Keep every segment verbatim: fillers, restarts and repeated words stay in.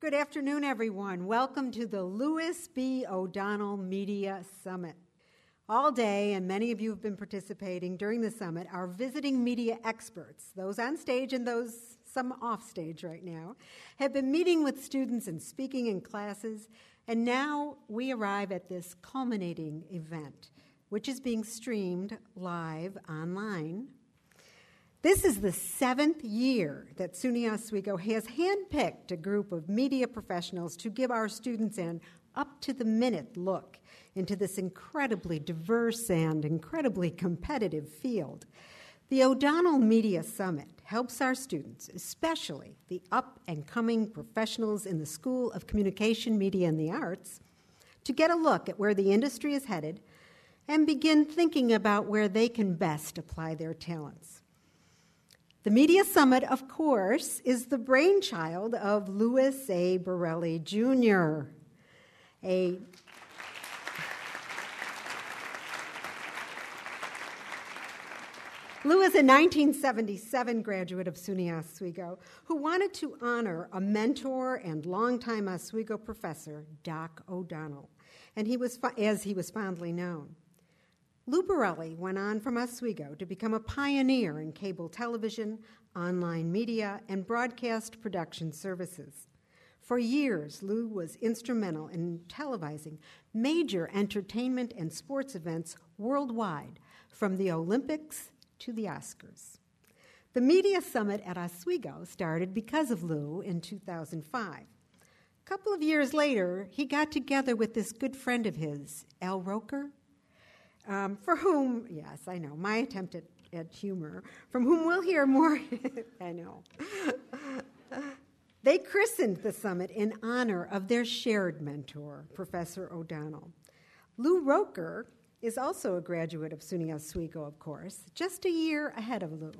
Good afternoon, everyone. Welcome to the Louis B. O'Donnell Media Summit. All day, and many of you have been participating during the summit, our visiting media experts, those on stage and those some off stage right now, have been meeting with students and speaking in classes, and now we arrive at this culminating event, which is being streamed live online. This is the seventh year that SUNY Oswego has handpicked a group of media professionals to give our students an up-to-the-minute look into this incredibly diverse and incredibly competitive field. The O'Donnell Media Summit helps our students, especially the up-and-coming professionals in the School of Communication, Media, and the Arts, to get a look at where the industry is headed and begin thinking about where they can best apply their talents. The Media Summit, of course, is the brainchild of Louis A. Borelli, Junior, a Louis, a nineteen seventy-seven graduate of SUNY Oswego, who wanted to honor a mentor and longtime Oswego professor, Doc O'Donnell, and he was, as he was fondly known. Lou Borelli went on from Oswego to become a pioneer in cable television, online media, and broadcast production services. For years, Lou was instrumental in televising major entertainment and sports events worldwide, from the Olympics to the Oscars. The Media Summit at Oswego started because of Lou in two thousand five. A couple of years later, he got together with this good friend of his, Al Roker, Um, for whom, yes, I know, my attempt at, at humor, from whom we'll hear more, I know. They christened the summit in honor of their shared mentor, Professor O'Donnell. Lou Roker is also a graduate of SUNY Oswego, of course, just a year ahead of Lou.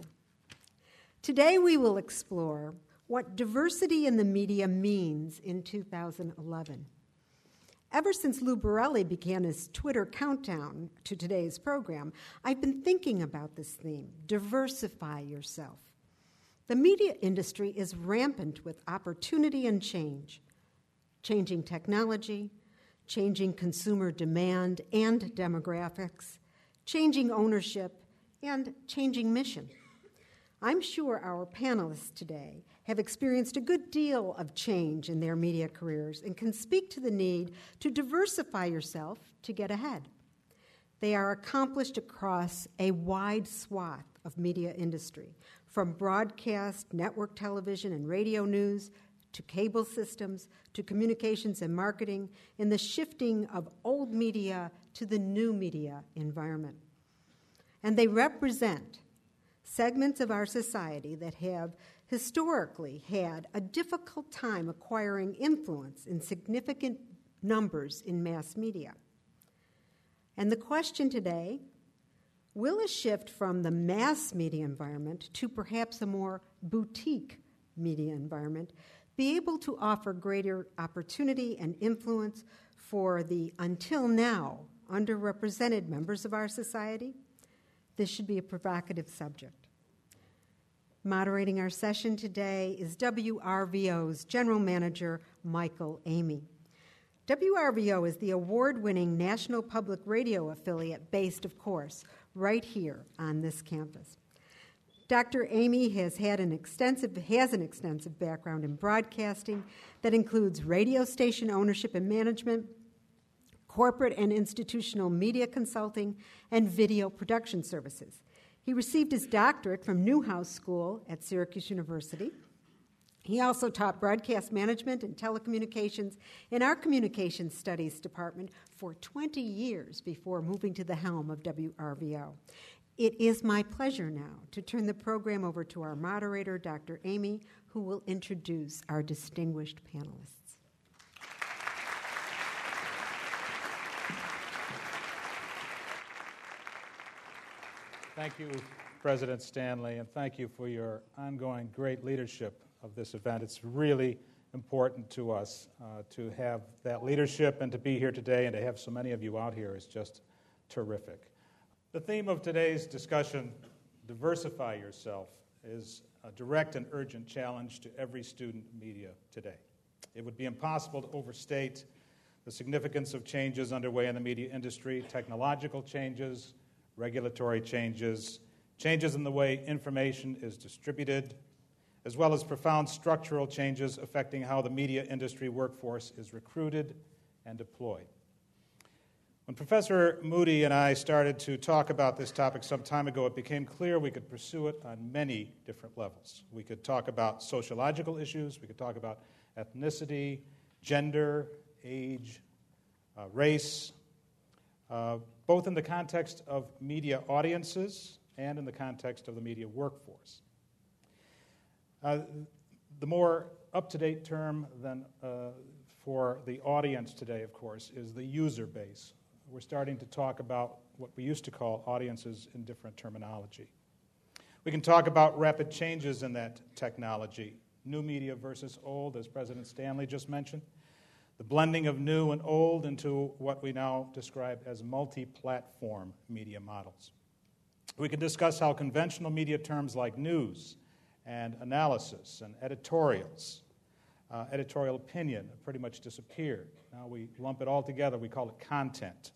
Today we will explore what diversity in the media means in two thousand eleven. Ever since Lou Borelli began his Twitter countdown to today's program, I've been thinking about this theme, diversify yourself. The media industry is rampant with opportunity and change, changing technology, changing consumer demand and demographics, changing ownership, and changing mission. I'm sure our panelists today have experienced a good deal of change in their media careers and can speak to the need to diversify yourself to get ahead. They are accomplished across a wide swath of media industry, from broadcast, network television, and radio news, to cable systems, to communications and marketing, in the shifting of old media to the new media environment. And they represent segments of our society that have historically had a difficult time acquiring influence in significant numbers in mass media. And the question today, will a shift from the mass media environment to perhaps a more boutique media environment be able to offer greater opportunity and influence for the until now underrepresented members of our society? This should be a provocative subject. Moderating our session today is W R V O's General Manager, Michael Amey. W R V O is the award-winning National Public Radio affiliate based, of course, right here on this campus. Doctor Amey has had an extensive has an extensive background in broadcasting that includes radio station ownership and management, corporate and institutional media consulting, and video production services. He received his doctorate from Newhouse School at Syracuse University. He also taught broadcast management and telecommunications in our Communications Studies department for twenty years before moving to the helm of W R V O. It is my pleasure now to turn the program over to our moderator, Doctor Amey, who will introduce our distinguished panelists. Thank you, President Stanley, and thank you for your ongoing great leadership of this event. It's really important to us uh, to have that leadership, and to be here today and to have so many of you out here is just terrific. The theme of today's discussion, diversify yourself, is a direct and urgent challenge to every student media today. It would be impossible to overstate the significance of changes underway in the media industry, technological changes, regulatory changes, changes in the way information is distributed, as well as profound structural changes affecting how the media industry workforce is recruited and deployed. When Professor Moody and I started to talk about this topic some time ago, it became clear we could pursue it on many different levels. We could talk about sociological issues, we could talk about ethnicity, gender, age, uh, race, uh, both in the context of media audiences and in the context of the media workforce. Uh, the more up-to-date term than uh, for the audience today, of course, is the user base. We're starting to talk about what we used to call audiences in different terminology. We can talk about rapid changes in that technology, new media versus old, as President Stanley just mentioned, the blending of new and old into what we now describe as multi-platform media models. We can discuss how conventional media terms like news and analysis and editorials, uh, editorial opinion have pretty much disappeared. Now we lump it all together, we call it content.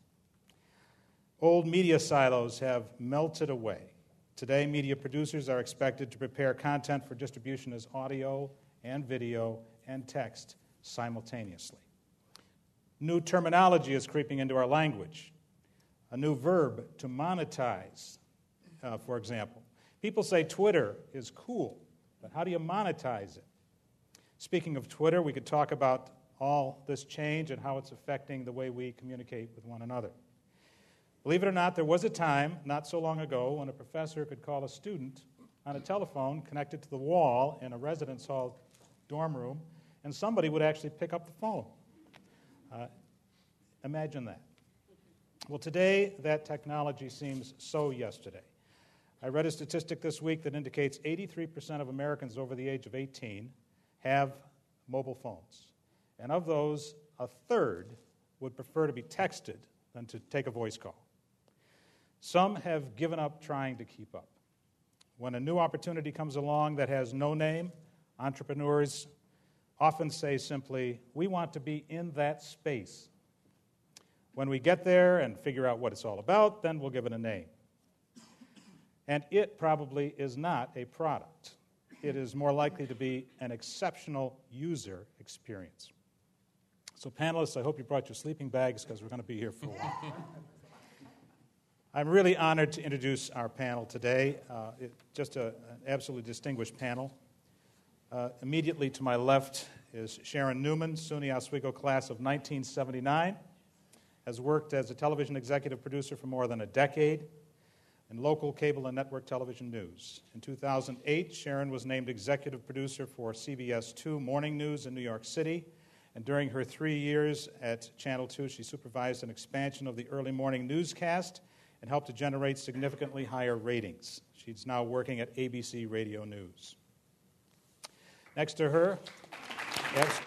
Old media silos have melted away. Today, media producers are expected to prepare content for distribution as audio and video and text simultaneously. New terminology is creeping into our language. A new verb, to monetize, uh, for example. People say Twitter is cool, but how do you monetize it? Speaking of Twitter, we could talk about all this change and how it's affecting the way we communicate with one another. Believe it or not, there was a time, not so long ago, when a professor could call a student on a telephone connected to the wall in a residence hall dorm room, and somebody would actually pick up the phone. Uh, imagine that. Well, today, that technology seems so yesterday. I read a statistic this week that indicates eighty-three percent of Americans over the age of eighteen have mobile phones. And of those, a third would prefer to be texted than to take a voice call. Some have given up trying to keep up. When a new opportunity comes along that has no name, entrepreneurs often say simply, we want to be in that space. When we get there and figure out what it's all about, then we'll give it a name. And it probably is not a product. It is more likely to be an exceptional user experience. So panelists, I hope you brought your sleeping bags because we're going to be here for a while. I'm really honored to introduce our panel today. Uh, it, just a, an absolutely distinguished panel. Uh, immediately to my left is Sharon Newman, SUNY Oswego class of nineteen seventy-nine, has worked as a television executive producer for more than a decade in local cable and network television news. In two thousand eight, Sharon was named executive producer for C B S two Morning News in New York City, and during her three years at Channel two, she supervised an expansion of the early morning newscast and helped to generate significantly higher ratings. She's now working at A B C Radio News. Next to her, yes,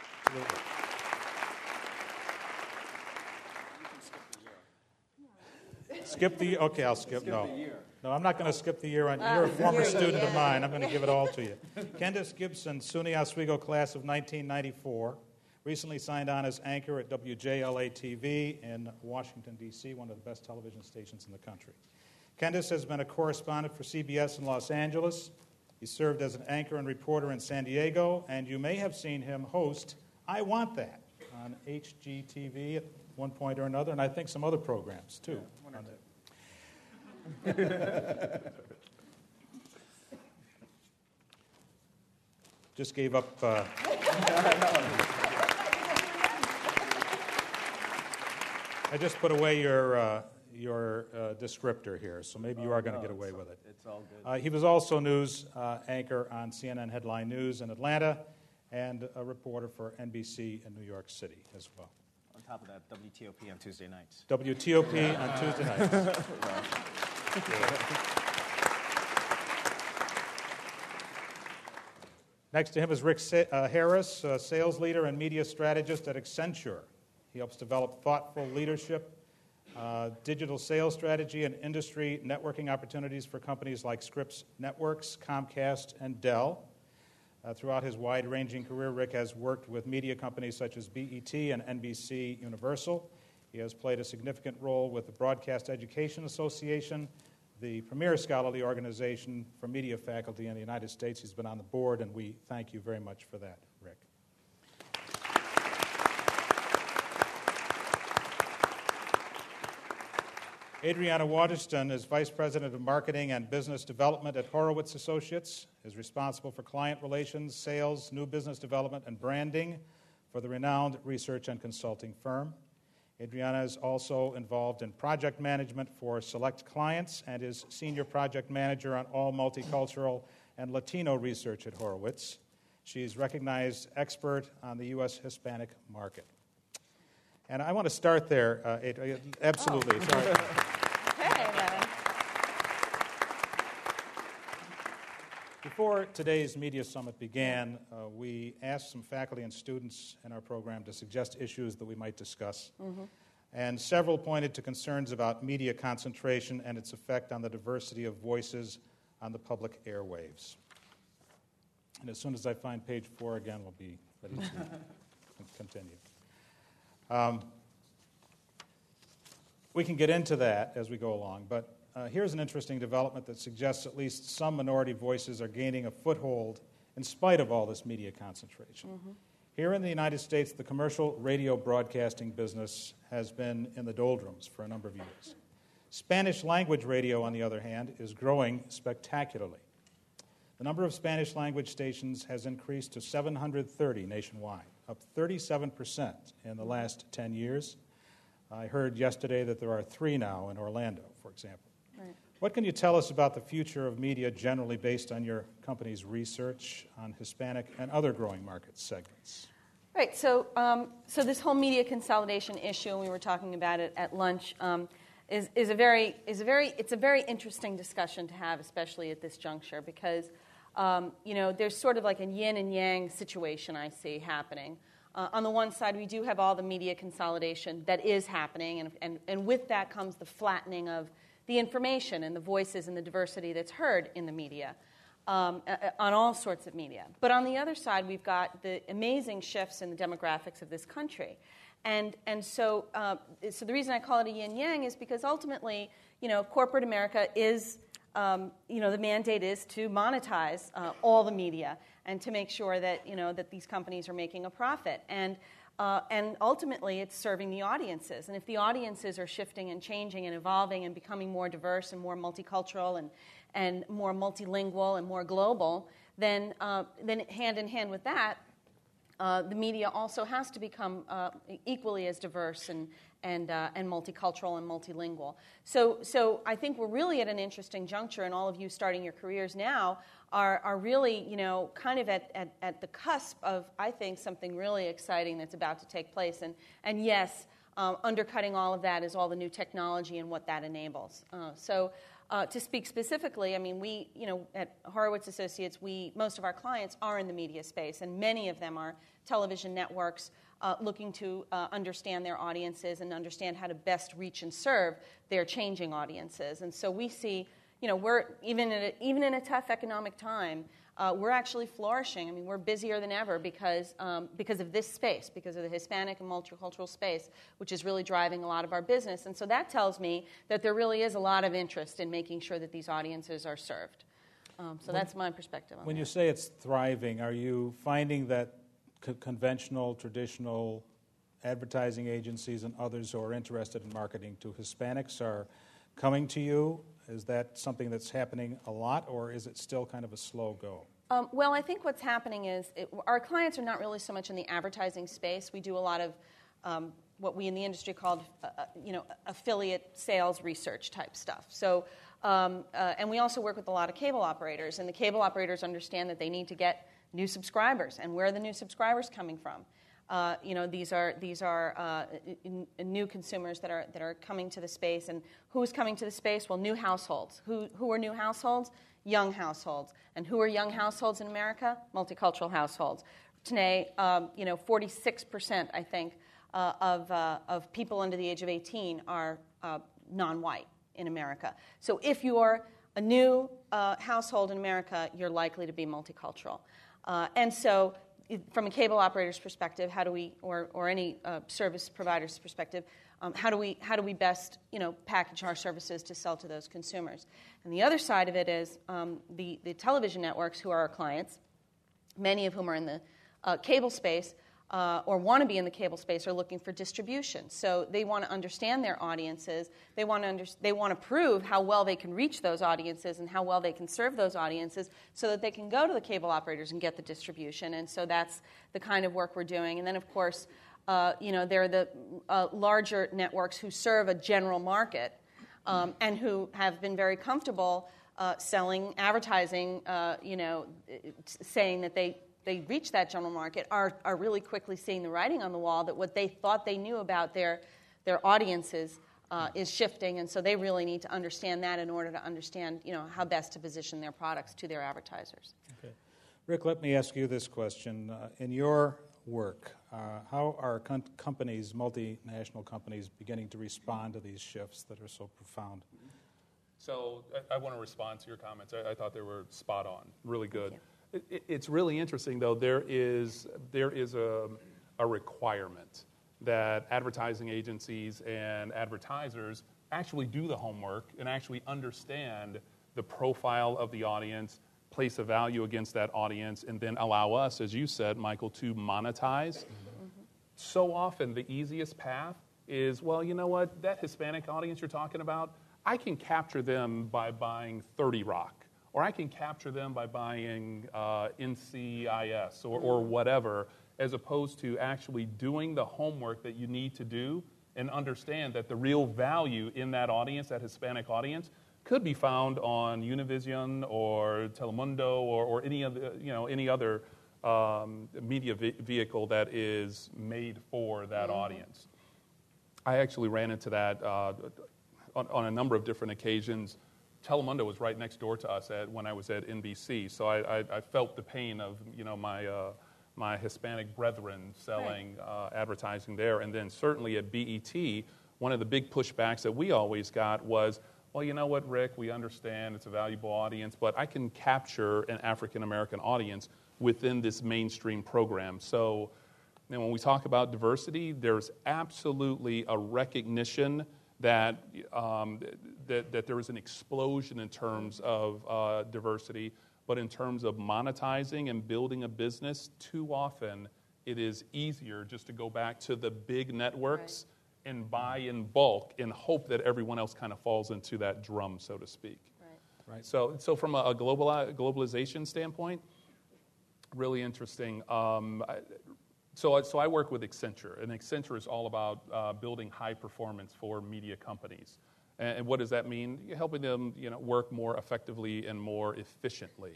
skip the, okay, I'll skip, no. No, I'm not going to skip the year on, you're a former student of mine, I'm going to give it all to you. Candace Gibson, SUNY Oswego class of nineteen ninety-four, recently signed on as anchor at W J L A T V in Washington, D C, one of the best television stations in the country. Candace has been a correspondent for C B S in Los Angeles. He served as an anchor and reporter in San Diego, and you may have seen him host I Want That on H G T V at one point or another, and I think some other programs, too. Yeah, Just gave up... Uh, I just put away your uh, your uh, descriptor here, so maybe you are going to oh, no, get away with it. It's all good. Uh, he was also news uh, anchor on C N N Headline News in Atlanta and a reporter for N B C in New York City as well. On top of that, W T O P on Tuesday nights. W T O P on Tuesday nights. Next to him is Rick Sa- uh, Harris, uh, sales leader and media strategist at Accenture. He helps develop thoughtful leadership, uh, digital sales strategy, and industry networking opportunities for companies like Scripps Networks, Comcast, and Dell. Uh, throughout his wide-ranging career, Rick has worked with media companies such as B E T and N B C Universal. He has played a significant role with the Broadcast Education Association, the premier scholarly organization for media faculty in the United States. He's been on the board, and we thank you very much for that, Rick. Adriana Waterston is Vice President of Marketing and Business Development at Horowitz Associates, is responsible for client relations, sales, new business development, and branding for the renowned research and consulting firm. Adriana is also involved in project management for select clients and is Senior Project Manager on all multicultural and Latino research at Horowitz. She is recognized expert on the U S Hispanic market. And I want to start there, uh, Adriana. Absolutely. Oh. Sorry. Hey, man. Before today's Media Summit began, uh, we asked some faculty and students in our program to suggest issues that we might discuss. Mm-hmm. And several pointed to concerns about media concentration and its effect on the diversity of voices on the public airwaves. And as soon as I find page four again, we'll be ready to continue. Um, we can get into that as we go along, but uh, here's an interesting development that suggests at least some minority voices are gaining a foothold in spite of all this media concentration. Mm-hmm. Here in the United States, the commercial radio broadcasting business has been in the doldrums for a number of years. Spanish language radio, on the other hand, is growing spectacularly. The number of Spanish language stations has increased to seven hundred thirty nationwide, up thirty-seven percent in the last ten years. I heard yesterday that there are three now in Orlando, for example. Right. What can you tell us about the future of media generally based on your company's research on Hispanic and other growing market segments? Right, so um, so this whole media consolidation issue, and we were talking about it at lunch, um, is, is a very is a very it's a very interesting discussion to have, especially at this juncture, because um, you know there's sort of like a yin and yang situation I see happening. Uh, on the one side, we do have all the media consolidation that is happening, and, and, and with that comes the flattening of the information and the voices and the diversity that's heard in the media, um, uh, on all sorts of media. But on the other side, we've got the amazing shifts in the demographics of this country. And, and so, uh, so the reason I call it a yin-yang is because ultimately, you know, corporate America is, um, you know, the mandate is to monetize uh, all the media and to make sure that, you know, that these companies are making a profit. And, uh, and ultimately, it's serving the audiences. And if the audiences are shifting and changing and evolving and becoming more diverse and more multicultural and, and more multilingual and more global, then, uh, then hand in hand with that, uh, the media also has to become uh, equally as diverse and, and, uh, and multicultural and multilingual. So, so I think we're really at an interesting juncture, and all of you starting your careers now are, are really, you know, kind of at, at, at the cusp of, I think, something really exciting that's about to take place. And, and yes, um, undercutting all of that is all the new technology and what that enables. Uh, so uh, to speak specifically, I mean, we, you know, at Horowitz Associates, we, most of our clients are in the media space, and many of them are television networks uh, looking to uh, understand their audiences and understand how to best reach and serve their changing audiences. And so we see, you know, we're, even in a, even in a tough economic time, uh, we're actually flourishing. I mean, we're busier than ever because, um, because of this space, because of the Hispanic and multicultural space, which is really driving a lot of our business. And so that tells me that there really is a lot of interest in making sure that these audiences are served. Um, so when, that's my perspective on When that. you say it's thriving, are you finding that co- conventional, traditional advertising agencies and others who are interested in marketing to Hispanics are coming to you? Is that something that's happening a lot, or is it still kind of a slow go? Um, well, I think what's happening is it, our clients are not really so much in the advertising space. We do a lot of um, what we in the industry called, uh, you know, affiliate sales research type stuff. So, um, uh, and we also work with a lot of cable operators, and the cable operators understand that they need to get new subscribers, and where are the new subscribers coming from? Uh, you know, these are these are uh, n- n- new consumers that are that are coming to the space, and who's coming to the space? Well, new households. Who who are new households? Young households. And who are young households in America? Multicultural households. Today, um, you know, forty-six percent, I think, uh, of uh, of people under the age of eighteen are uh, non-white in America. So if you're a new uh, household in America, you're likely to be multicultural. Uh, and so from a cable operator's perspective, how do we, or, or any uh, service provider's perspective, um, how do we how do we best, you know, package our services to sell to those consumers? And the other side of it is um, the, the television networks who are our clients, many of whom are in the uh, cable space, Uh, or want to be in the cable space, are looking for distribution. So they want to understand their audiences. They want to under, they want to prove how well they can reach those audiences and how well they can serve those audiences, so that they can go to the cable operators and get the distribution. And so that's the kind of work we're doing. And then, of course, uh, you know, there are the uh, larger networks who serve a general market um, and who have been very comfortable uh, selling advertising. Uh, you know, saying that they. they reach that general market, are, are really quickly seeing the writing on the wall that what they thought they knew about their, their audiences uh, is shifting, and so they really need to understand that in order to understand, you know, how best to position their products to their advertisers. Okay. Rick, let me ask you this question. Uh, in your work, uh, how are com- companies, multinational companies, beginning to respond to these shifts that are so profound? So I, I want to respond to your comments. I, I thought they were spot on, really good. It, it's really interesting, though. There is there is a, a requirement that advertising agencies and advertisers actually do the homework and actually understand the profile of the audience, place a value against that audience, and then allow us, as you said, Michael, to monetize. Mm-hmm. So often the easiest path is, well, you know what, that Hispanic audience you're talking about, I can capture them by buying thirty Rock. Or I can capture them by buying uh, N C I S or, or whatever, as opposed to actually doing the homework that you need to do and understand that the real value in that audience, that Hispanic audience, could be found on Univision or Telemundo or, or any other, you know, any other um, media ve- vehicle that is made for that mm-hmm. audience. I actually ran into that uh, on, on a number of different occasions. Telemundo was right next door to us at, when I was at N B C, so I, I, I felt the pain of, you know, my uh, my Hispanic brethren selling right. uh, advertising there. And then certainly at B E T, one of the big pushbacks that we always got was, well, you know what, Rick, we understand it's a valuable audience, but I can capture an African-American audience within this mainstream program. So, you know, when we talk about diversity, there's absolutely a recognition that um, that, that there is an explosion in terms of uh, diversity, but in terms of monetizing and building a business, too often it is easier just to go back to the big networks right. and buy in bulk and hope that everyone else kind of falls into that drum, so to speak. Right. Right. So, so from a, a global globalization standpoint, really interesting. Um, I, So, so I work with Accenture, and Accenture is all about uh, building high performance for media companies. And, and what does that mean? You're helping them, you know, work more effectively and more efficiently.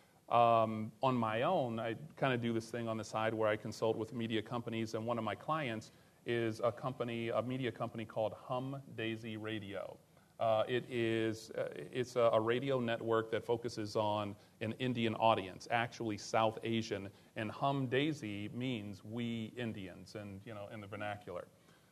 Um, on my own, I kind of do this thing on the side where I consult with media companies, and one of my clients is a company, a media company called Hum Daisy Radio. Uh, it is uh, it's a, a radio network that focuses on an Indian audience, actually South Asian, and Hum Daisy means we Indians, and you know, in the vernacular.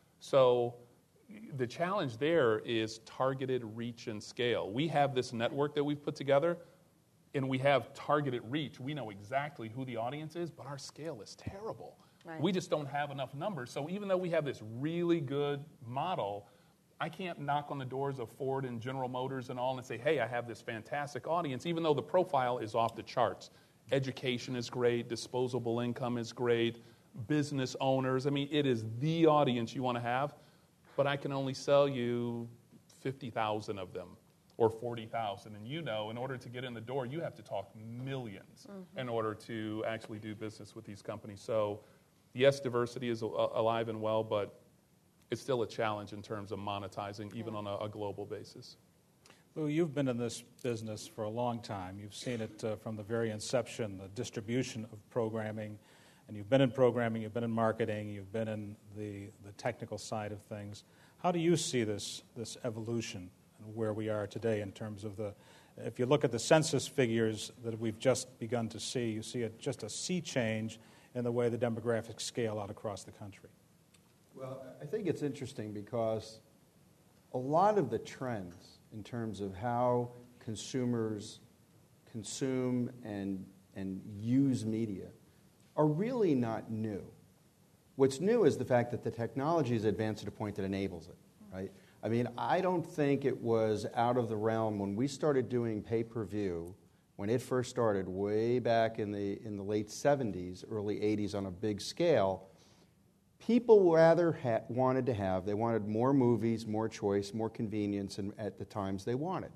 So the challenge there is targeted reach and scale. We have this network that we've put together, and we have targeted reach. We know exactly who the audience is, but our scale is terrible. Right. We just don't have enough numbers. So even though we have this really good model, I can't knock on the doors of Ford and General Motors and all and say, hey, I have this fantastic audience, even though the profile is off the charts. Education is great, disposable income is great, business owners. I mean, it is the audience you want to have, but I can only sell you fifty thousand of them or forty thousand. And you know, in order to get in the door, you have to talk millions mm-hmm. in order to actually do business with these companies. So, yes, diversity is alive and well, but it's still a challenge in terms of monetizing, even on a, a global basis. Lou, you've been in this business for a long time. You've seen it uh, from the very inception, the distribution of programming, and you've been in programming, you've been in marketing, you've been in the, the technical side of things. How do you see this, this evolution and where we are today in terms of the, if you look at the census figures that we've just begun to see, you see a, just a sea change in the way the demographics scale out across the country? Well, I think it's interesting because a lot of the trends in terms of how consumers consume and and use media are really not new. What's new is the fact that the technology has advanced to the point that enables it, right? I mean, I don't think it was out of the realm when we started doing pay-per-view, when it first started way back in the in the late seventies, early eighties on a big scale. People rather ha- wanted to have, they wanted more movies, more choice, more convenience and at the times they wanted.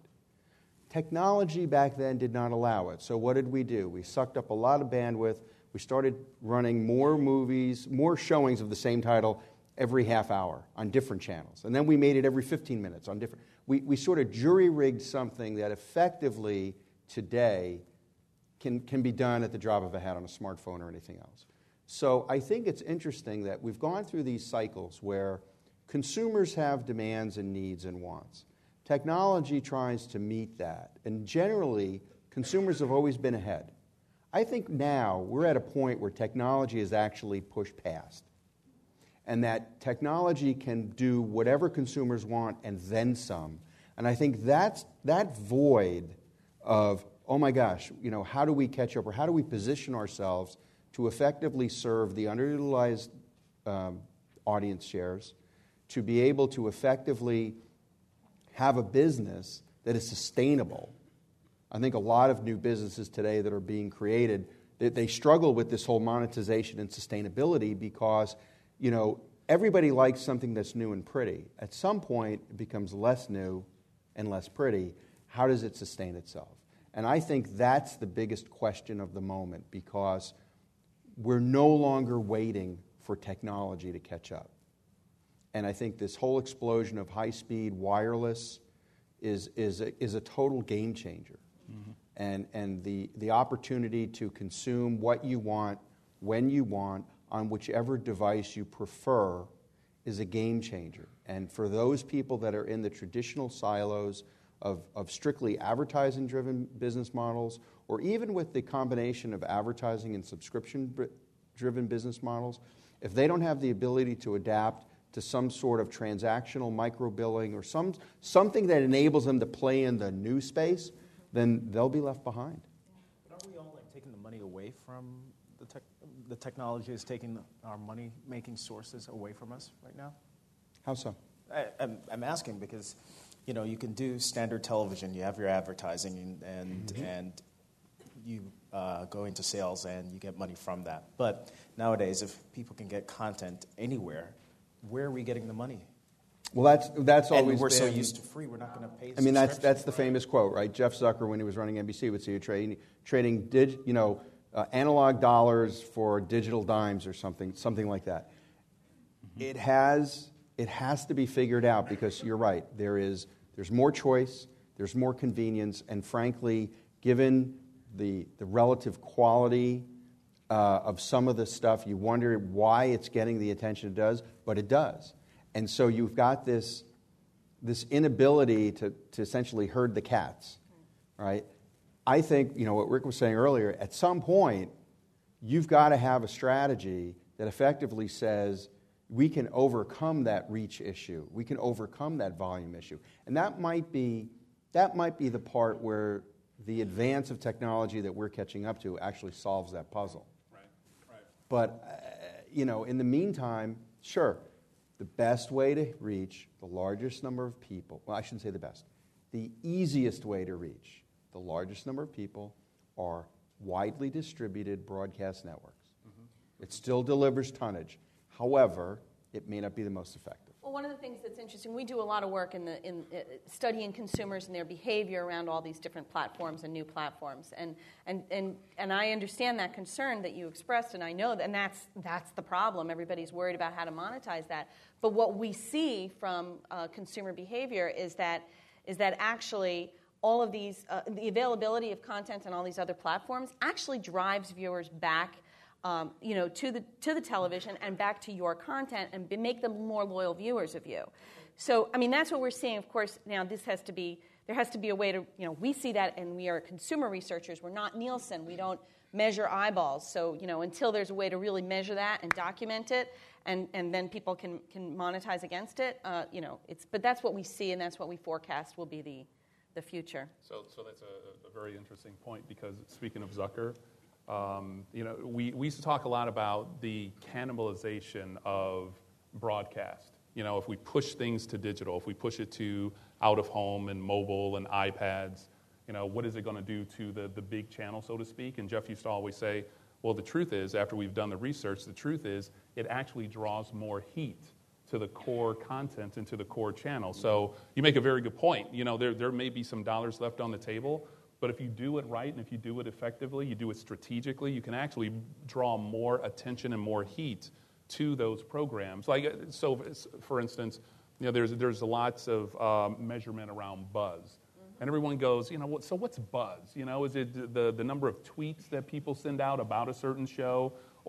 Technology back then did not allow it. So what did we do? We sucked up a lot of bandwidth. We started running more movies, more showings of the same title every half hour on different channels. And then we made it every fifteen minutes on different... We, we sort of jury-rigged something that effectively today can, can be done at the drop of a hat on a smartphone or anything else. So I think it's interesting that we've gone through these cycles where consumers have demands and needs and wants. Technology tries to meet that. And generally, consumers have always been ahead. I think now we're at a point where technology is actually pushed past, and that technology can do whatever consumers want and then some. And I think that's, that void of, oh my gosh, you know, how do we catch up, or how do we position ourselves to effectively serve the underutilized um, audience shares, to be able to effectively have a business that is sustainable. I think a lot of new businesses today that are being created, they, they struggle with this whole monetization and sustainability because, you know, everybody likes something that's new and pretty. At some point, it becomes less new and less pretty. How does it sustain itself? And I think that's the biggest question of the moment, because we're no longer waiting for technology to catch up. And I think this whole explosion of high-speed wireless is, is, a, is a total game changer. Mm-hmm. And, and the, the opportunity to consume what you want, when you want, on whichever device you prefer is a game changer. And for those people that are in the traditional silos of, of strictly advertising-driven business models, or even with the combination of advertising and subscription-driven business models, if they don't have the ability to adapt to some sort of transactional micro-billing or some, something that enables them to play in the new space, then they'll be left behind. But aren't we all like taking the money away from the tech? The technology is taking our money-making sources away from us right now? How so? I, I'm, I'm asking because, you know, you can do standard television. You have your advertising, and and, mm-hmm. and you uh, go into sales, and you get money from that. But nowadays, if people can get content anywhere, where are we getting the money? Well, that's that's always and we're been, so used to free, we're not going to pay. I mean, that's that's the famous quote, right? Jeff Zucker, when he was running N B C, would say you're trading trading dig, you know, uh, analog dollars for digital dimes or something, something like that. Mm-hmm. It has it has to be figured out, because you're right. There is there's more choice, there's more convenience, and frankly, given the the relative quality uh, of some of the stuff, you wonder why it's getting the attention it does, but it does. And so you've got this, this inability to, to essentially herd the cats, right? I think, you know, what Rick was saying earlier, at some point, you've got to have a strategy that effectively says we can overcome that reach issue. We can overcome that volume issue. And that might be, that might be the part where the advance of technology that we're catching up to actually solves that puzzle. Right, right. But, uh, you know, in the meantime, sure, the best way to reach the largest number of people, well, I shouldn't say the best, the easiest way to reach the largest number of people are widely distributed broadcast networks. Mm-hmm. It still delivers tonnage. However, it may not be the most effective. Well, one of the things that's interesting, we do a lot of work in the in uh, studying consumers and their behavior around all these different platforms and new platforms, and and and and I understand that concern that you expressed, and I know that, and that's that's the problem. Everybody's worried about how to monetize that. But what we see from uh, consumer behavior is that is that actually all of these uh, the availability of content on all these other platforms actually drives viewers back. Um, you know, to the to the television and back to your content, and be, make them more loyal viewers of you. So, I mean, that's what we're seeing. Of course, now this has to be there has to be a way to, you know, we see that, and we are consumer researchers. We're not Nielsen. We don't measure eyeballs. So, you know, until there's a way to really measure that and document it, and, and then people can can monetize against it. Uh, you know, it's but that's what we see, and that's what we forecast will be the the future. So, so that's a, a very interesting point, because speaking of Zucker. Um, you know, we, we used to talk a lot about the cannibalization of broadcast. You know, if we push things to digital, if we push it to out of home and mobile and iPads, you know, what is it going to do to the, the big channel, so to speak? And Jeff used to always say, well, the truth is, after we've done the research, the truth is it actually draws more heat to the core content and to the core channel. So you make a very good point. You know, there, there may be some dollars left on the table, but if you do it right and if you do it effectively, you do it strategically, you can actually draw more attention and more heat to those programs. Like, so for instance, you know, there's there's lots of um, measurement around buzz, mm-hmm. and everyone goes, you know, what, so what's buzz? You know, is it the the number of tweets that people send out about a certain show,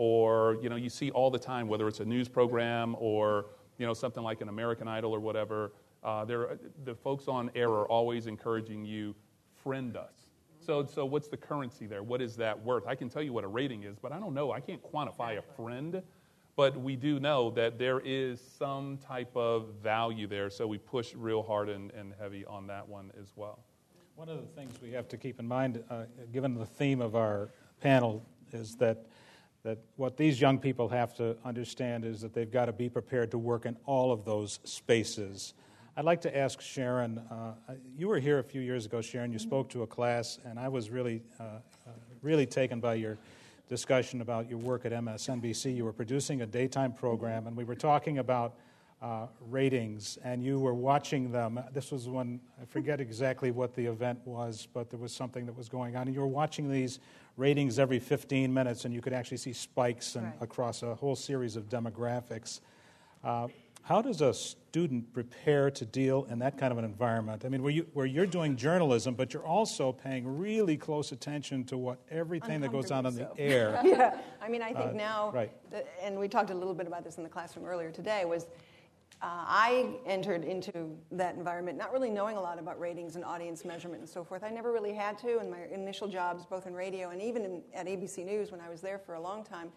or you know, you see all the time, whether it's a news program or you know something like an American Idol or whatever. Uh, there, the folks on air are always encouraging you, friend us. So, so what's the currency there? What is that worth? I can tell you what a rating is, but I don't know. I can't quantify a friend. But we do know that there is some type of value there, so we push real hard and, and heavy on that one as well. One of the things we have to keep in mind, uh, given the theme of our panel, is that that what these young people have to understand is that they've got to be prepared to work in all of those spaces. I'd like to ask Sharon, uh, you were here a few years ago, Sharon, you spoke to a class, and I was really, uh, uh, really taken by your discussion about your work at M S N B C. You were producing a daytime program, and we were talking about uh, ratings, and you were watching them. This was when, I forget exactly what the event was, but there was something that was going on, and you were watching these ratings every fifteen minutes, and you could actually see spikes and, right. across a whole series of demographics. Uh, How does a student prepare to deal in that kind of an environment? I mean, where, you, where you're doing journalism, but you're also paying really close attention to what everything that goes on in the so. air. Yeah, I mean, I think Uh, now, right. the, and we talked a little bit about this in the classroom earlier today, was uh, I entered into that environment not really knowing a lot about ratings and audience measurement and so forth. I never really had to in my initial jobs, both in radio and even in, at A B C News when I was there for a long time.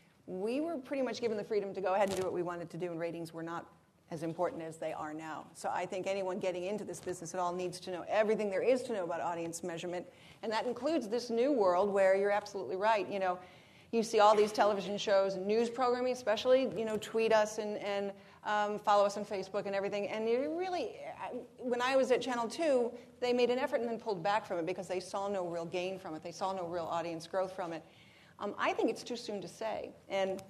We were pretty much given the freedom to go ahead and do what we wanted to do, and ratings were not as important as they are now. So I think anyone getting into this business at all needs to know everything there is to know about audience measurement, and that includes this new world where you're absolutely right. You know, you see all these television shows and news programming especially, you know, tweet us and, and um, follow us on Facebook and everything, and you really, when I was at Channel two, they made an effort and then pulled back from it because they saw no real gain from it. They saw no real audience growth from it. Um, I think it's too soon to say, and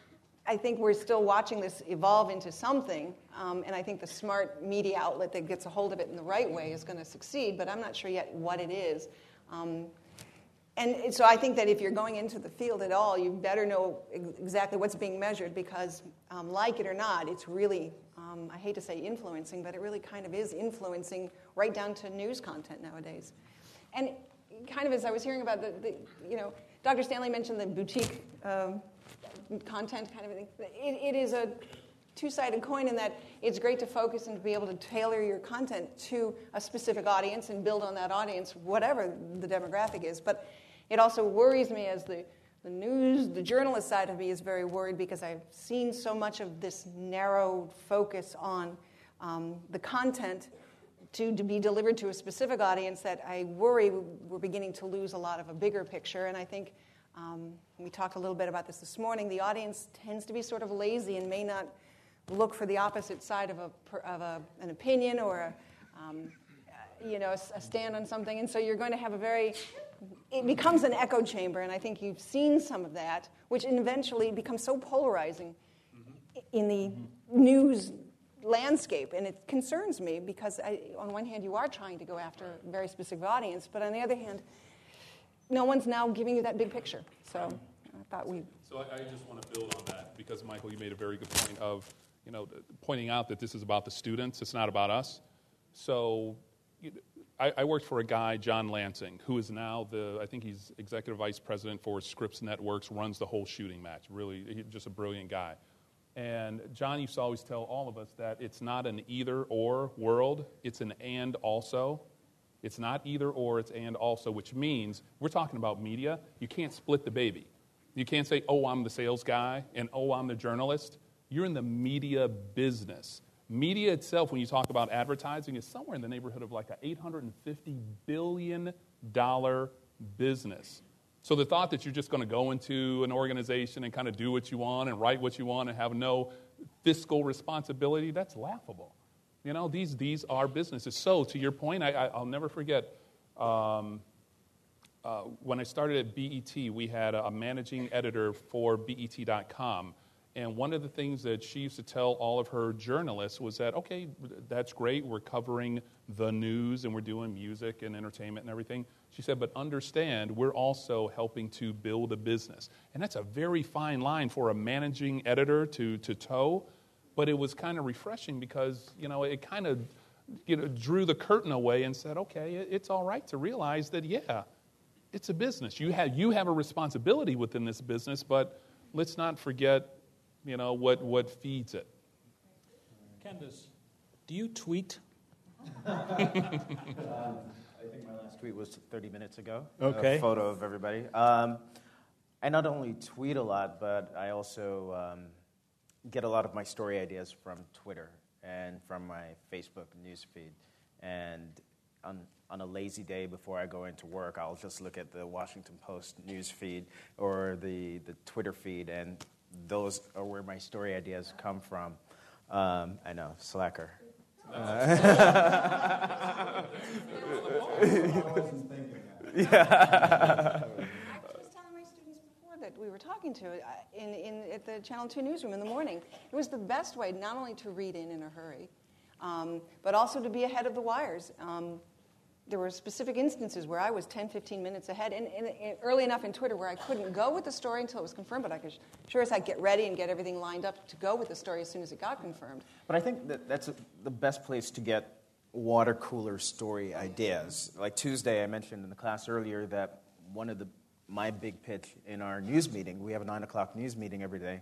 I think we're still watching this evolve into something, um, and I think the smart media outlet that gets a hold of it in the right way is going to succeed, but I'm not sure yet what it is. Um, and so I think that if you're going into the field at all, you better know ex- exactly what's being measured because, um, like it or not, it's really, um, I hate to say influencing, but it really kind of is influencing right down to news content nowadays. And kind of as I was hearing about the, the you know, Doctor Stanley mentioned the boutique um, content kind of thing. It, it is a two-sided coin in that it's great to focus and to be able to tailor your content to a specific audience and build on that audience, whatever the demographic is. But it also worries me as the, the news, the journalist side of me is very worried because I've seen so much of this narrow focus on um, the content To, to be delivered to a specific audience that I worry we're beginning to lose a lot of a bigger picture. And I think um, we talked a little bit about this this morning. The audience tends to be sort of lazy and may not look for the opposite side of a of a, an opinion or a, um, you know a, a stand on something. And so you're going to have a very it becomes an echo chamber. And I think you've seen some of that, which eventually becomes so polarizing mm-hmm. in the mm-hmm. news landscape, and it concerns me because I, on one hand you are trying to go after a very specific audience, but on the other hand no one's now giving you that big picture. So I thought we so I, I just want to build on that because Michael, you made a very good point of you know pointing out that this is about the students, it's not about us. So you, I, I worked for a guy, John Lansing, who is now the I think he's executive vice president for Scripps Networks, runs the whole shooting match. Really, he's just a brilliant guy. And John used to always tell all of us that it's not an either-or world, it's an and also. It's not either or, it's and also, which means we're talking about media. You can't split the baby. You can't say, oh, I'm the sales guy, and oh, I'm the journalist. You're in the media business. Media itself, when you talk about advertising, is somewhere in the neighborhood of like an eight hundred fifty billion dollars business. So the thought that you're just going to go into an organization and kind of do what you want and write what you want and have no fiscal responsibility, that's laughable. You know, these these are businesses. So to your point, I, I, I'll never forget, um, uh, when I started at B E T, we had a, a managing editor for B E T dot com. And one of the things that she used to tell all of her journalists was that, okay, that's great, we're covering the news and we're doing music and entertainment and everything. She said, but understand, we're also helping to build a business. And that's a very fine line for a managing editor to, to toe, but it was kind of refreshing because, you know, it kind of, you know, drew the curtain away and said, okay, it's all right to realize that, yeah, it's a business. You have, you have a responsibility within this business, but let's not forget, you know, what, what feeds it. Candace, do you tweet? um, I think my last tweet was thirty minutes ago. Okay. A photo of everybody. Um, I not only tweet a lot, but I also um, get a lot of my story ideas from Twitter and from my Facebook newsfeed. And on, on a lazy day before I go into work, I'll just look at the Washington Post newsfeed or the, the Twitter feed, and those are where my story ideas come from. Um, I know, slacker. Uh, yeah. That we were talking to uh, in, in at the Channel two newsroom in the morning. It was the best way not only to read in in a hurry, um, but also to be ahead of the wires. Um, there were specific instances where I was ten, fifteen minutes ahead, and, and, and early enough in Twitter where I couldn't go with the story until it was confirmed, but I could sure as I'd get ready and get everything lined up to go with the story as soon as it got confirmed. But I think that that's a, the best place to get water cooler story ideas. Like Tuesday, I mentioned in the class earlier that one of the my big pitch in our news meeting, we have a nine o'clock news meeting every day,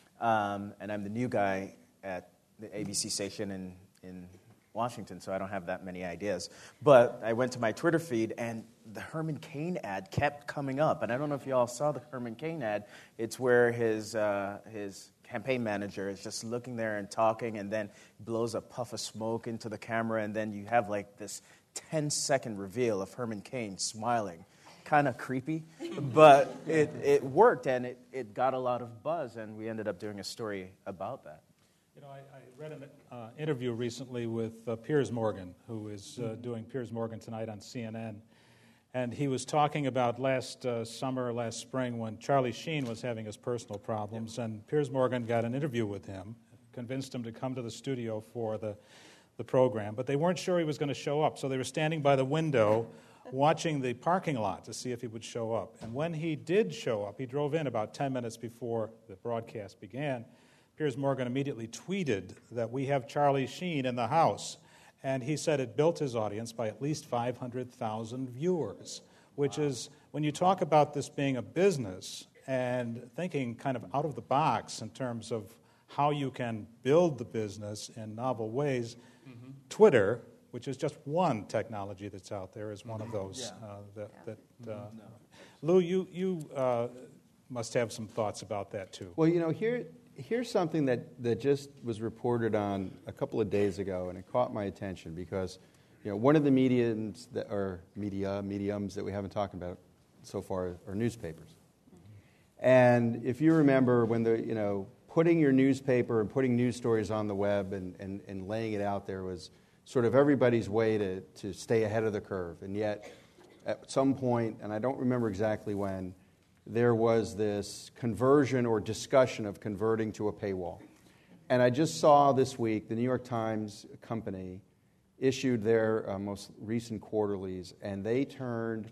um, and I'm the new guy at the A B C station in, in Washington, so I don't have that many ideas. But I went to my Twitter feed, and the Herman Cain ad kept coming up. And I don't know if you all saw the Herman Cain ad. It's where his uh, his campaign manager is just looking there and talking, and then blows a puff of smoke into the camera, and then you have like this ten-second reveal of Herman Cain smiling. Kind of creepy, but it, it worked, and it, it got a lot of buzz, and we ended up doing a story about that. You know, I, I read an uh, interview recently with uh, Piers Morgan, who is uh, doing Piers Morgan Tonight on C N N, and he was talking about last uh, summer, last spring, when Charlie Sheen was having his personal problems, and Piers Morgan got an interview with him, convinced him to come to the studio for the, the program, but they weren't sure he was going to show up, so they were standing by the window watching the parking lot to see if he would show up. And when he did show up, he drove in about ten minutes before the broadcast began. Piers Morgan immediately tweeted that we have Charlie Sheen in the house. And he said it built his audience by at least five hundred thousand viewers, which wow. is, when you talk about this being a business and thinking kind of out of the box in terms of how you can build the business in novel ways, mm-hmm. Twitter, which is just one technology that's out there, is one of those. Yeah. Uh, that, yeah. that uh, no. Lou, you, you uh, must have some thoughts about that, too. Well, you know, here, here's something that, that just was reported on a couple of days ago, and it caught my attention because, you know, one of the mediums that are media, mediums that we haven't talked about so far are newspapers. Mm-hmm. And if you remember when the, you know, putting your newspaper and putting news stories on the web and, and, and laying it out there was sort of everybody's way to, to stay ahead of the curve. And yet, at some point, and I don't remember exactly when, there was this conversion or discussion of converting to a paywall. And I just saw this week the New York Times company issued their uh, most recent quarterlies, and they turned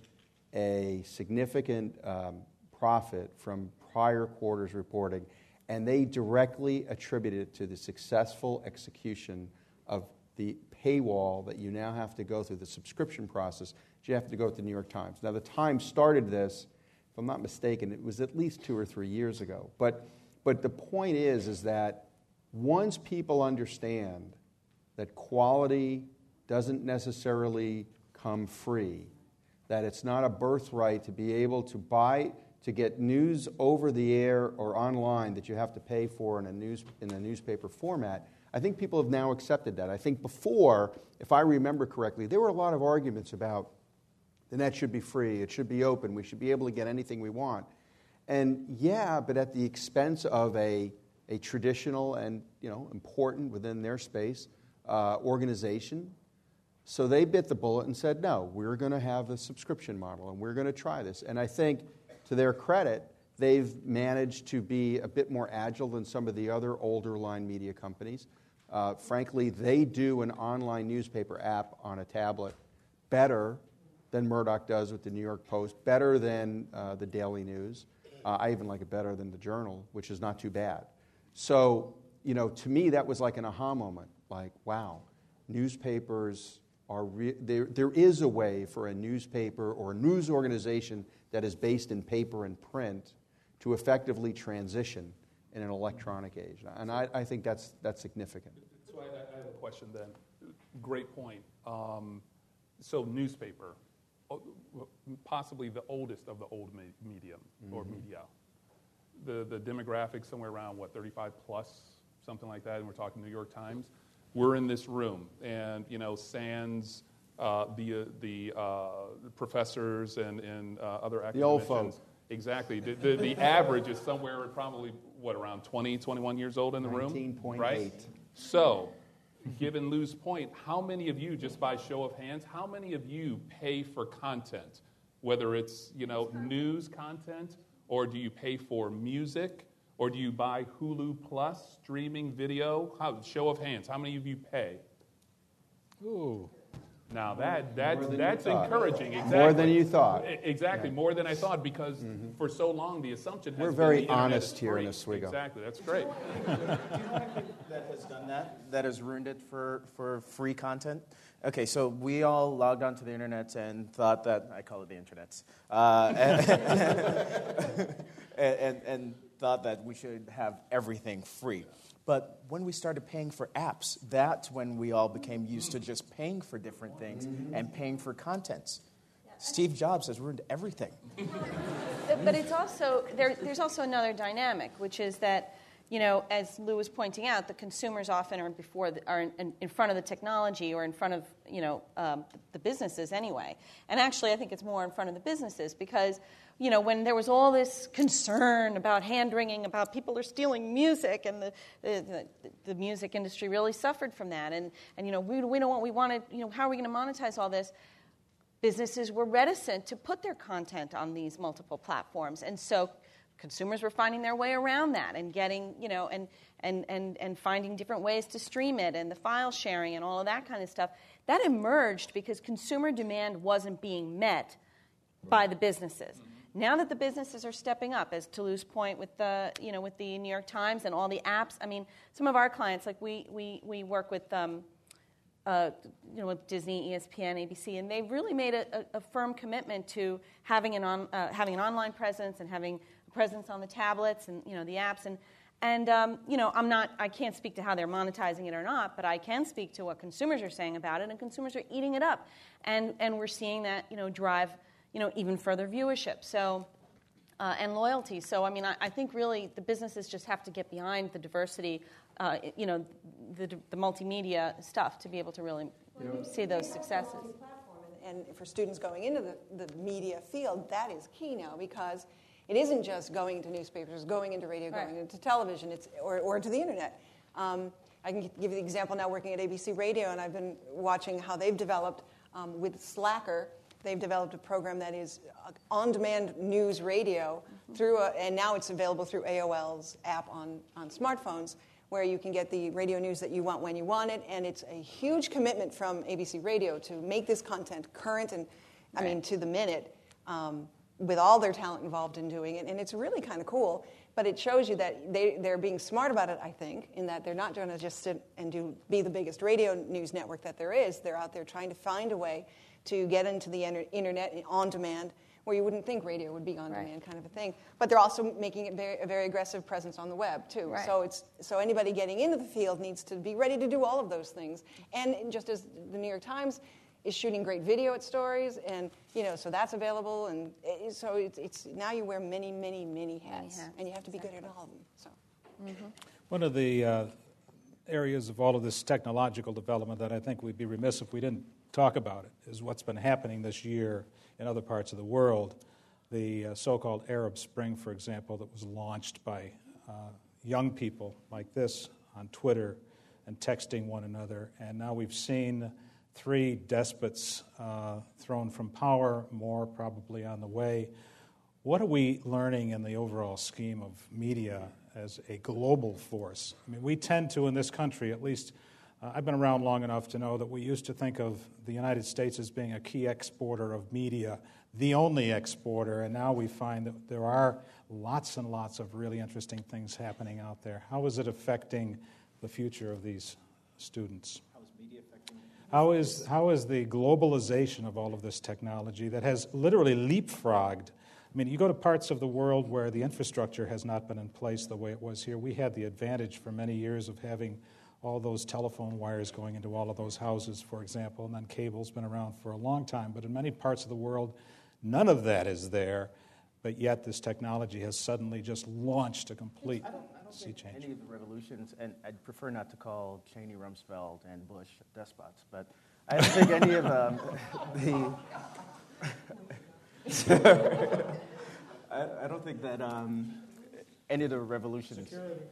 a significant um, profit from prior quarters reporting, and they directly attributed it to the successful execution of the paywall that you now have to go through, the subscription process, you have to go with the New York Times. Now, the Times started this, if I'm not mistaken, it was at least two or three years ago. But, but the point is, is that once people understand that quality doesn't necessarily come free, that it's not a birthright to be able to buy, to get news over the air or online that you have to pay for in a news in a newspaper format, I think people have now accepted that. I think before, if I remember correctly, there were a lot of arguments about the net should be free, it should be open, we should be able to get anything we want. And yeah, but at the expense of a, a traditional and, you know, important within their space uh, organization. So they bit the bullet and said, no, we're going to have the subscription model, and we're going to try this. And I think, to their credit, they've managed to be a bit more agile than some of the other older line media companies. Uh, frankly, they do an online newspaper app on a tablet better than Murdoch does with the New York Post, better than uh, the Daily News. Uh, I even like it better than the Journal, which is not too bad. So, you know, to me, that was like an aha moment. Like, wow, newspapers are re- there. There is a way for a newspaper or a news organization that is based in paper and print to effectively transition in an electronic age, and I, I think that's that's significant. So I, I have a question then. Great point. Um, so newspaper, possibly the oldest of the old me- medium mm-hmm. or media. The the demographic somewhere around what thirty-five plus, something like that, and we're talking New York Times. We're in this room, and you know, sans uh, the uh, the uh, professors and and uh, other academicians. The old folks. Exactly. The, the, the average is somewhere probably, what, around twenty, twenty-one years old in the room? nineteen point eight. Right? So, given Lou's point, how many of you, just by show of hands, how many of you pay for content? Whether it's, you know, news content, or do you pay for music, or do you buy Hulu Plus, streaming video? How, show of hands, how many of you pay? Ooh. Now that that that's encouraging. Exactly. More than you thought. Exactly, yeah. more than I thought, because mm-hmm. for so long the assumption has We're been very the internet honest is here free. in Oswego. Exactly, that's great. Do you know anything that has done that, that has ruined it for, for free content? Okay, so we all logged onto the internet and thought that, I call it the internet, uh, and, and, and thought that we should have everything free. But when we started paying for apps, that's when we all became used to just paying for different things and paying for contents. Steve Jobs has ruined everything. But it's also, there, there's also another dynamic, which is that, you know, as Lou was pointing out, the consumers often are before the, are in, in front of the technology or in front of, you know, um, the businesses anyway. And actually, I think it's more in front of the businesses because, you know, when there was all this concern about hand-wringing, about people are stealing music, and the the, the music industry really suffered from that. And, and you know, we, we don't want, we wanted, you know, how are we going to monetize all this? Businesses were reticent to put their content on these multiple platforms. And so consumers were finding their way around that and getting, you know, and, and, and, and finding different ways to stream it and the file sharing and all of that kind of stuff. That emerged because consumer demand wasn't being met by the businesses. Now that the businesses are stepping up, as to Lou's point with the, you know, with the New York Times and all the apps. I mean, some of our clients, like we we we work with, um, uh, you know, with Disney, E S P N, A B C, and they've really made a, a, a firm commitment to having an on uh, having an online presence and having a presence on the tablets and you know the apps and and um, you know I'm not I can't speak to how they're monetizing it or not, but I can speak to what consumers are saying about it, and consumers are eating it up, and and we're seeing that you know drive. you know, even further viewership, so uh, and loyalty. So, I mean, I, I think really the businesses just have to get behind the diversity, uh, you know, the, the multimedia stuff to be able to really you know, see those successes. And for students going into the, the media field, that is key now because it isn't just going into newspapers, going into radio, going right. into television, it's or, or to the internet. Um, I can give you the example now working at A B C Radio, and I've been watching how they've developed um, with Slacker. They've developed a program that is on-demand news radio through, a, and now it's available through A O L's app on, on smartphones, where you can get the radio news that you want when you want it. And it's a huge commitment from A B C Radio to make this content current and, I right. mean, to the minute, um, with all their talent involved in doing it. And it's really kind of cool. But it shows you that they, they're being smart about it, I think, in that they're not going to just sit and do be the biggest radio news network that there is. They're out there trying to find a way to get into the internet on demand, where you wouldn't think radio would be on demand right. kind of a thing. But they're also making it very, a very aggressive presence on the web, too. Right. So it's so anybody getting into the field needs to be ready to do all of those things. And just as the New York Times is shooting great video at stories, and you know, so that's available. And it, so it's, it's now you wear many, many, many hats, many hats. And you have to be exactly. good at all of them. So, mm-hmm. One of the uh, areas of all of this technological development that I think we'd be remiss if we didn't talk about it is what's been happening this year in other parts of the world. The uh, so-called Arab Spring, for example, that was launched by uh, young people like this on Twitter and texting one another. And now we've seen three despots uh, thrown from power, more probably on the way. What are we learning in the overall scheme of media as a global force? I mean, we tend to, in this country, at least, uh, I've been around long enough to know that we used to think of the United States as being a key exporter of media, the only exporter, and now we find that there are lots and lots of really interesting things happening out there. How is it affecting the future of these students? How is media affecting? How is, how is the globalization of all of this technology that has literally leapfrogged? I mean, you go to parts of the world where the infrastructure has not been in place the way it was here. We had the advantage for many years of having all those telephone wires going into all of those houses, for example, and then cable's been around for a long time. But in many parts of the world, none of that is there, but yet this technology has suddenly just launched a complete I don't, I don't sea think change. any of the revolutions, and I'd prefer not to call Cheney, Rumsfeld, and Bush despots, but I don't think any of um, the... I, I don't think that um, any of the revolutions...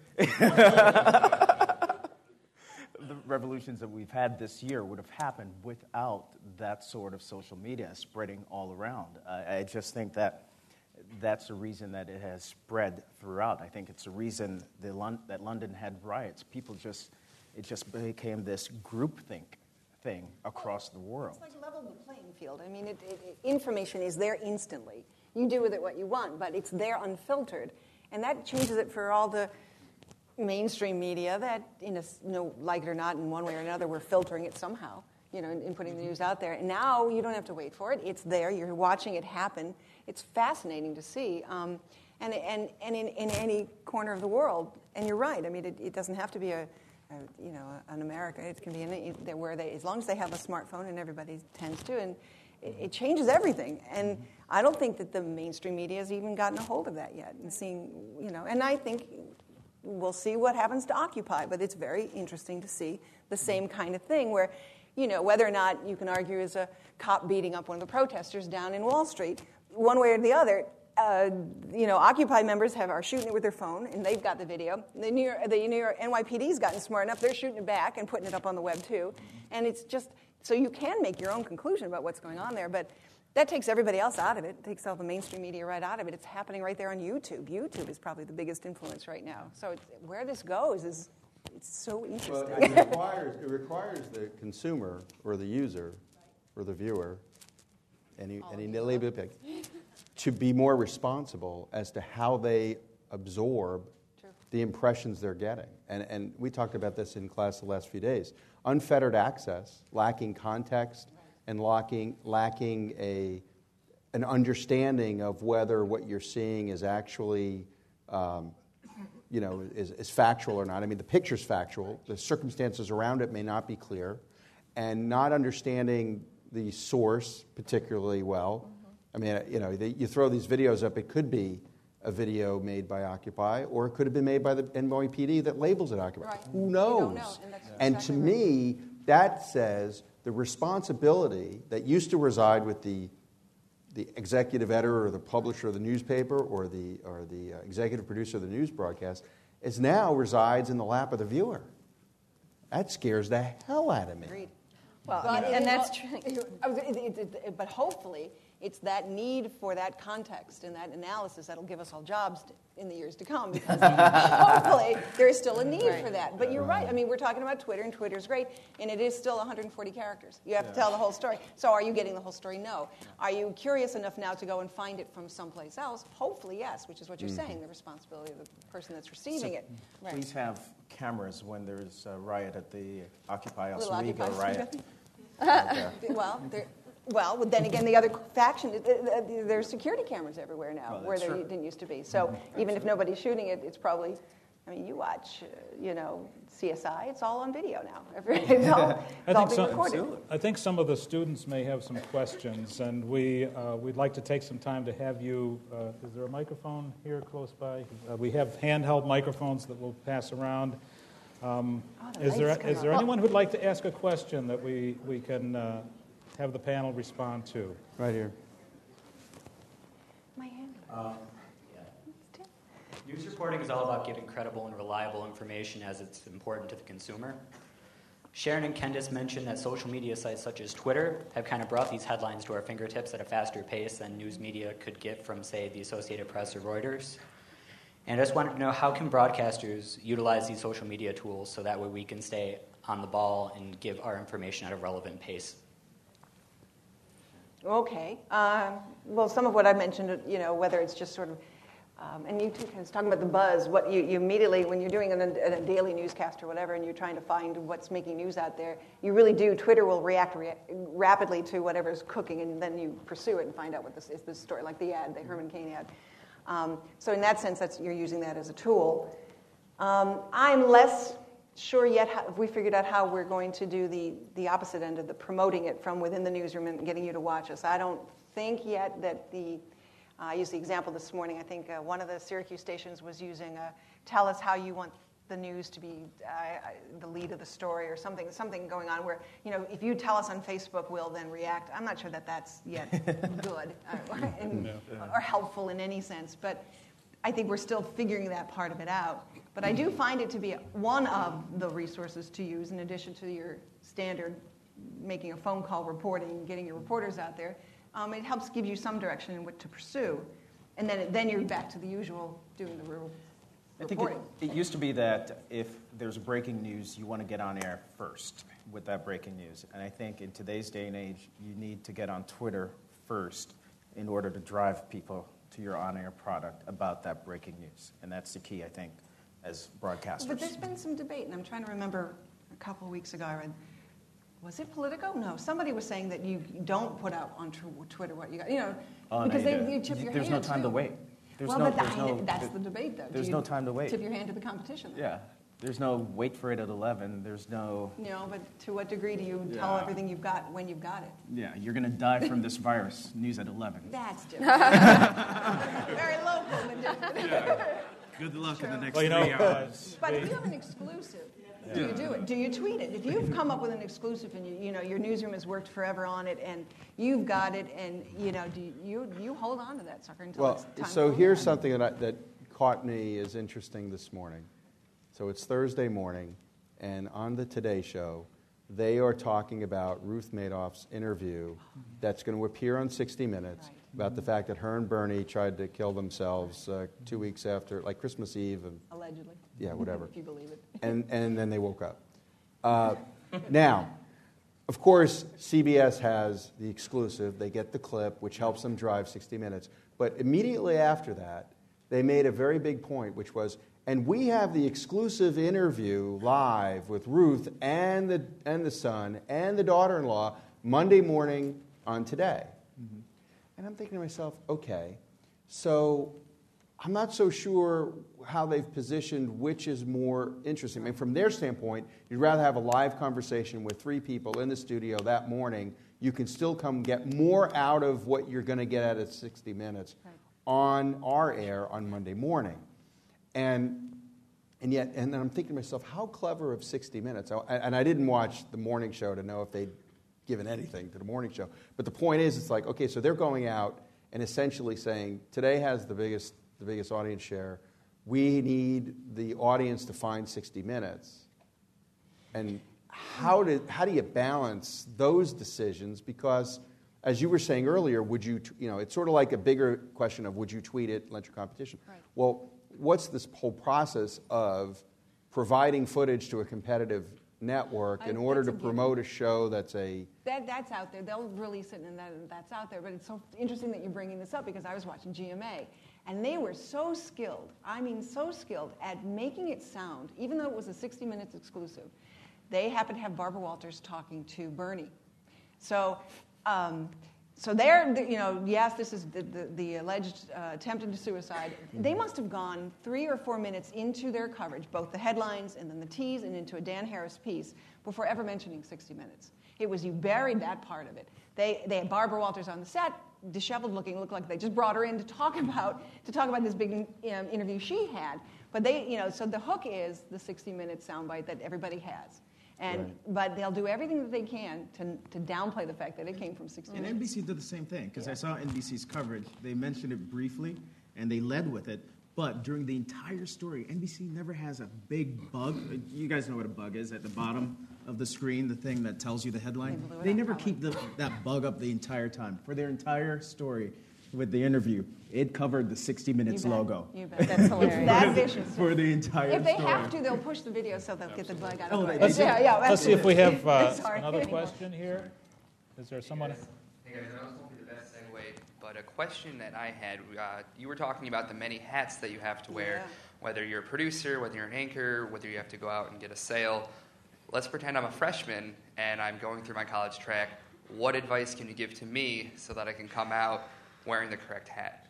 the revolutions that we've had this year would have happened without that sort of social media spreading all around. Uh, I just think that that's the reason that it has spread throughout. I think it's the reason the Lon- that London had riots. People just, it just became this groupthink thing across the world. It's like level the playing field. I mean, it, it, it, information is there instantly. You do with it what you want, but it's there unfiltered. And that changes it for all the mainstream media that, in a, you know, like it or not, in one way or another, we're filtering it somehow, you know, in, in putting the news out there. And now you don't have to wait for it. It's there. You're watching it happen. It's fascinating to see. Um, and and, and in, in any corner of the world. And you're right. I mean, it, it doesn't have to be a, a you know, an America. It can be in, where they, as long as they have a smartphone, and everybody tends to, and it, it changes everything. And I don't think that the mainstream media has even gotten a hold of that yet. And seeing, you know, and I think we'll see what happens to Occupy, but it's very interesting to see the same kind of thing where, you know, whether or not you can argue is a cop beating up one of the protesters down in Wall Street, one way or the other, uh, you know, Occupy members have are shooting it with their phone, and they've got the video. The New York, the New York N Y P D's gotten smart enough; they're shooting it back and putting it up on the web too. And it's just so you can make your own conclusion about what's going on there, but that takes everybody else out of it. It takes all the mainstream media right out of it. It's happening right there on YouTube. YouTube is probably the biggest influence right now. So it's, where this goes is it's so interesting. Well, it requires, it requires the consumer or the user or the viewer, any, any label pick, to be more responsible as to how they absorb True. the impressions they're getting. And, and we talked about this in class the last few days. Unfettered access, lacking context, and lacking, lacking a, an understanding of whether what you're seeing is actually, um, you know, is, is factual or not. I mean, the picture's factual. The circumstances around it may not be clear. And not understanding the source particularly well. Mm-hmm. I mean, you know, they, you throw these videos up, it could be a video made by Occupy, or it could have been made by the N Y P D that labels it Occupy. Right. Who knows? Know. And, and exactly to right. me, that says the responsibility that used to reside with the the executive editor or the publisher of the newspaper or the or the uh, executive producer of the news broadcast is now resides in the lap of the viewer. That scares the hell out of me. Agreed. Well, But and it- that's true. it- it- it- it- But hopefully, it's that need for that context and that analysis that'll give us all jobs to, in the years to come. Because hopefully, there is still a need Right. for that. But you're right. I mean, we're talking about Twitter, and Twitter's great, and it is still one hundred forty characters. You have to tell the whole story. So, are you getting the whole story? No. Are you curious enough now to go and find it from someplace else? Hopefully, yes. Which is what you're saying. The responsibility of the person that's receiving So it. Right. Please have cameras when there's a riot at the Occupy Little Oswego Occupy riot. Well, there, well, but then again, the other faction, uh, uh, there's security cameras everywhere now, Well, where that's there true. didn't used to be. So even if nobody's shooting it, it's probably, I mean, you watch, uh, you know, C S I, it's all on video now. It's all, I it's all think, being some, recorded. I think some of the students may have some questions, and we, uh, we'd like to take some time to have you, uh, is there a microphone here close by? Uh, we have handheld microphones that we'll pass around. Um, Oh, the is there, lights come is there on. anyone who'd like to ask a question that we, we can uh, have the panel respond to? Right here. My hand. Um, yeah. News reporting is all about giving credible and reliable information as it's important to the consumer. Sharon and Candice mentioned that social media sites such as Twitter have kind of brought these headlines to our fingertips at a faster pace than news media could get from, say, the Associated Press or Reuters. And I just wanted to know, how can broadcasters utilize these social media tools so that way we can stay on the ball and give our information at a relevant pace? Okay. Um, well, some of what I mentioned, you know, whether it's just sort of, um, and you two kind of talking about the buzz, what you, you immediately, when you're doing a, a daily newscast or whatever, and you're trying to find what's making news out there, you really do, Twitter will react rea- rapidly to whatever's cooking, and then you pursue it and find out what this is, this story, like the ad, the Herman Cain ad. Um, so in that sense, that's, you're using that as a tool. Um, I'm less sure yet how, if we figured out how we're going to do the, the opposite end of the promoting it from within the newsroom and getting you to watch us. I don't think yet that the, uh, I used the example this morning, I think uh, one of the Syracuse stations was using a, tell us how you want the news to be uh, the lead of the story or something, something going on where, you know, if you tell us on Facebook, we'll then react. I'm not sure that that's yet good uh, or, in, no. or helpful in any sense, but I think we're still figuring that part of it out. But I do find it to be one of the resources to use in addition to your standard making a phone call reporting, getting your reporters out there. Um, it helps give you some direction in what to pursue. And then, then you're back to the usual doing the real I think it, it used to be that if there's breaking news, you want to get on air first with that breaking news. And I think in today's day and age, you need to get on Twitter first in order to drive people to your on-air product about that breaking news. And that's the key, I think, as broadcasters. But there's been some debate, and I'm trying to remember a couple of weeks ago, I read, was it Politico? No, somebody was saying that you don't put out on Twitter what you got, you know, oh, because no, you they, you tip your There's hand no time too. to wait. There's well, no, but there's the, no, that's the debate, though. There's Do no you time to wait. Tip your hand to the competition. Then? Yeah. There's no wait for it at eleven. There's no... You know, but to what degree do you tell Yeah. everything you've got when you've got it? Yeah, you're going to die from this virus. News at eleven. That's different. Very local, but different. Yeah. Good luck True. in the next well, you know, three hours. But if you have an exclusive, do you do it? Do you tweet it? If you've come up with an exclusive and you, you know your newsroom has worked forever on it and you've got it and you know do you you hold on to that sucker until Well, it's time so to here's on. something that, I, that caught me as interesting this morning. So it's Thursday morning, and on the Today Show, they are talking about Ruth Madoff's interview that's going to appear on sixty minutes Right. about the fact that her and Bernie tried to kill themselves uh, two weeks after, like Christmas Eve. And, Allegedly. yeah, whatever. If you believe it. and, and then they woke up. Uh, now, of course, C B S has the exclusive. They get the clip, which helps them drive sixty minutes. But immediately after that, they made a very big point, which was, and we have the exclusive interview live with Ruth and the, and the son and the daughter-in-law Monday morning on Today. Mm-hmm. And I'm thinking to myself, okay, so I'm not so sure how they've positioned which is more interesting. I mean, from their standpoint, you'd rather have a live conversation with three people in the studio that morning. You can still come get more out of what you're going to get out of sixty minutes Right. on our air on Monday morning. And and yet, and then I'm thinking to myself, how clever of sixty minutes. I, and I didn't watch the morning show to know if they'd given anything to the morning show. But the point is, it's like, okay, so they're going out and essentially saying, Today has the biggest the biggest audience share. We need the audience to find sixty minutes. And how do, how do you balance those decisions? Because, as you were saying earlier, would you, you know, it's sort of like a bigger question of would you tweet it, let your competition? Right. Well, what's this whole process of providing footage to a competitive network in I- order that's to a promote a show that's a... That, that's out there. They'll release it, and that, that's out there. But it's so interesting that you're bringing this up because I was watching G M A, and they were so skilled, I mean so skilled, at making it sound, even though it was a sixty minutes exclusive, they happened to have Barbara Walters talking to Bernie. So, um, so they're, you know, yes, this is the, the, the alleged uh, attempted suicide. They must have gone three or four minutes into their coverage, both the headlines and then the tease and into a Dan Harris piece, before ever mentioning sixty minutes. It was, you buried that part of it. They, they had Barbara Walters on the set, disheveled looking, looked like they just brought her in to talk about, to talk about this big um, interview she had. But they, you know, so the hook is the sixty-minute soundbite that everybody has. And, Right. But they'll do everything that they can to, to downplay the fact that it came from sixty And minutes. N B C did the same thing, because Yeah. I saw N B C's coverage. They mentioned it briefly, and they led with it. But during the entire story, N B C never has a big bug. You guys know what a bug is at the bottom of the screen, the thing that tells you the headline. They blew it They out, never probably. keep the, that bug up the entire time. For their entire story with the interview, it covered the sixty minutes You bet. logo. You bet. That's hilarious. That vicious. For the entire If they story. have to, they'll push the video so they'll get the bug out Oh, of they- the they way. do. Yeah, yeah, Let's see if we have uh, Sorry. another question here. Is there someone? Hey guys, I know this won't be the best segue, but a question that I had, uh, you were talking about the many hats that you have to wear, Yeah. whether you're a producer, whether you're an anchor, whether you have to go out and get a sale. Let's pretend I'm a freshman and I'm going through my college track. What advice can you give to me so that I can come out wearing the correct hat?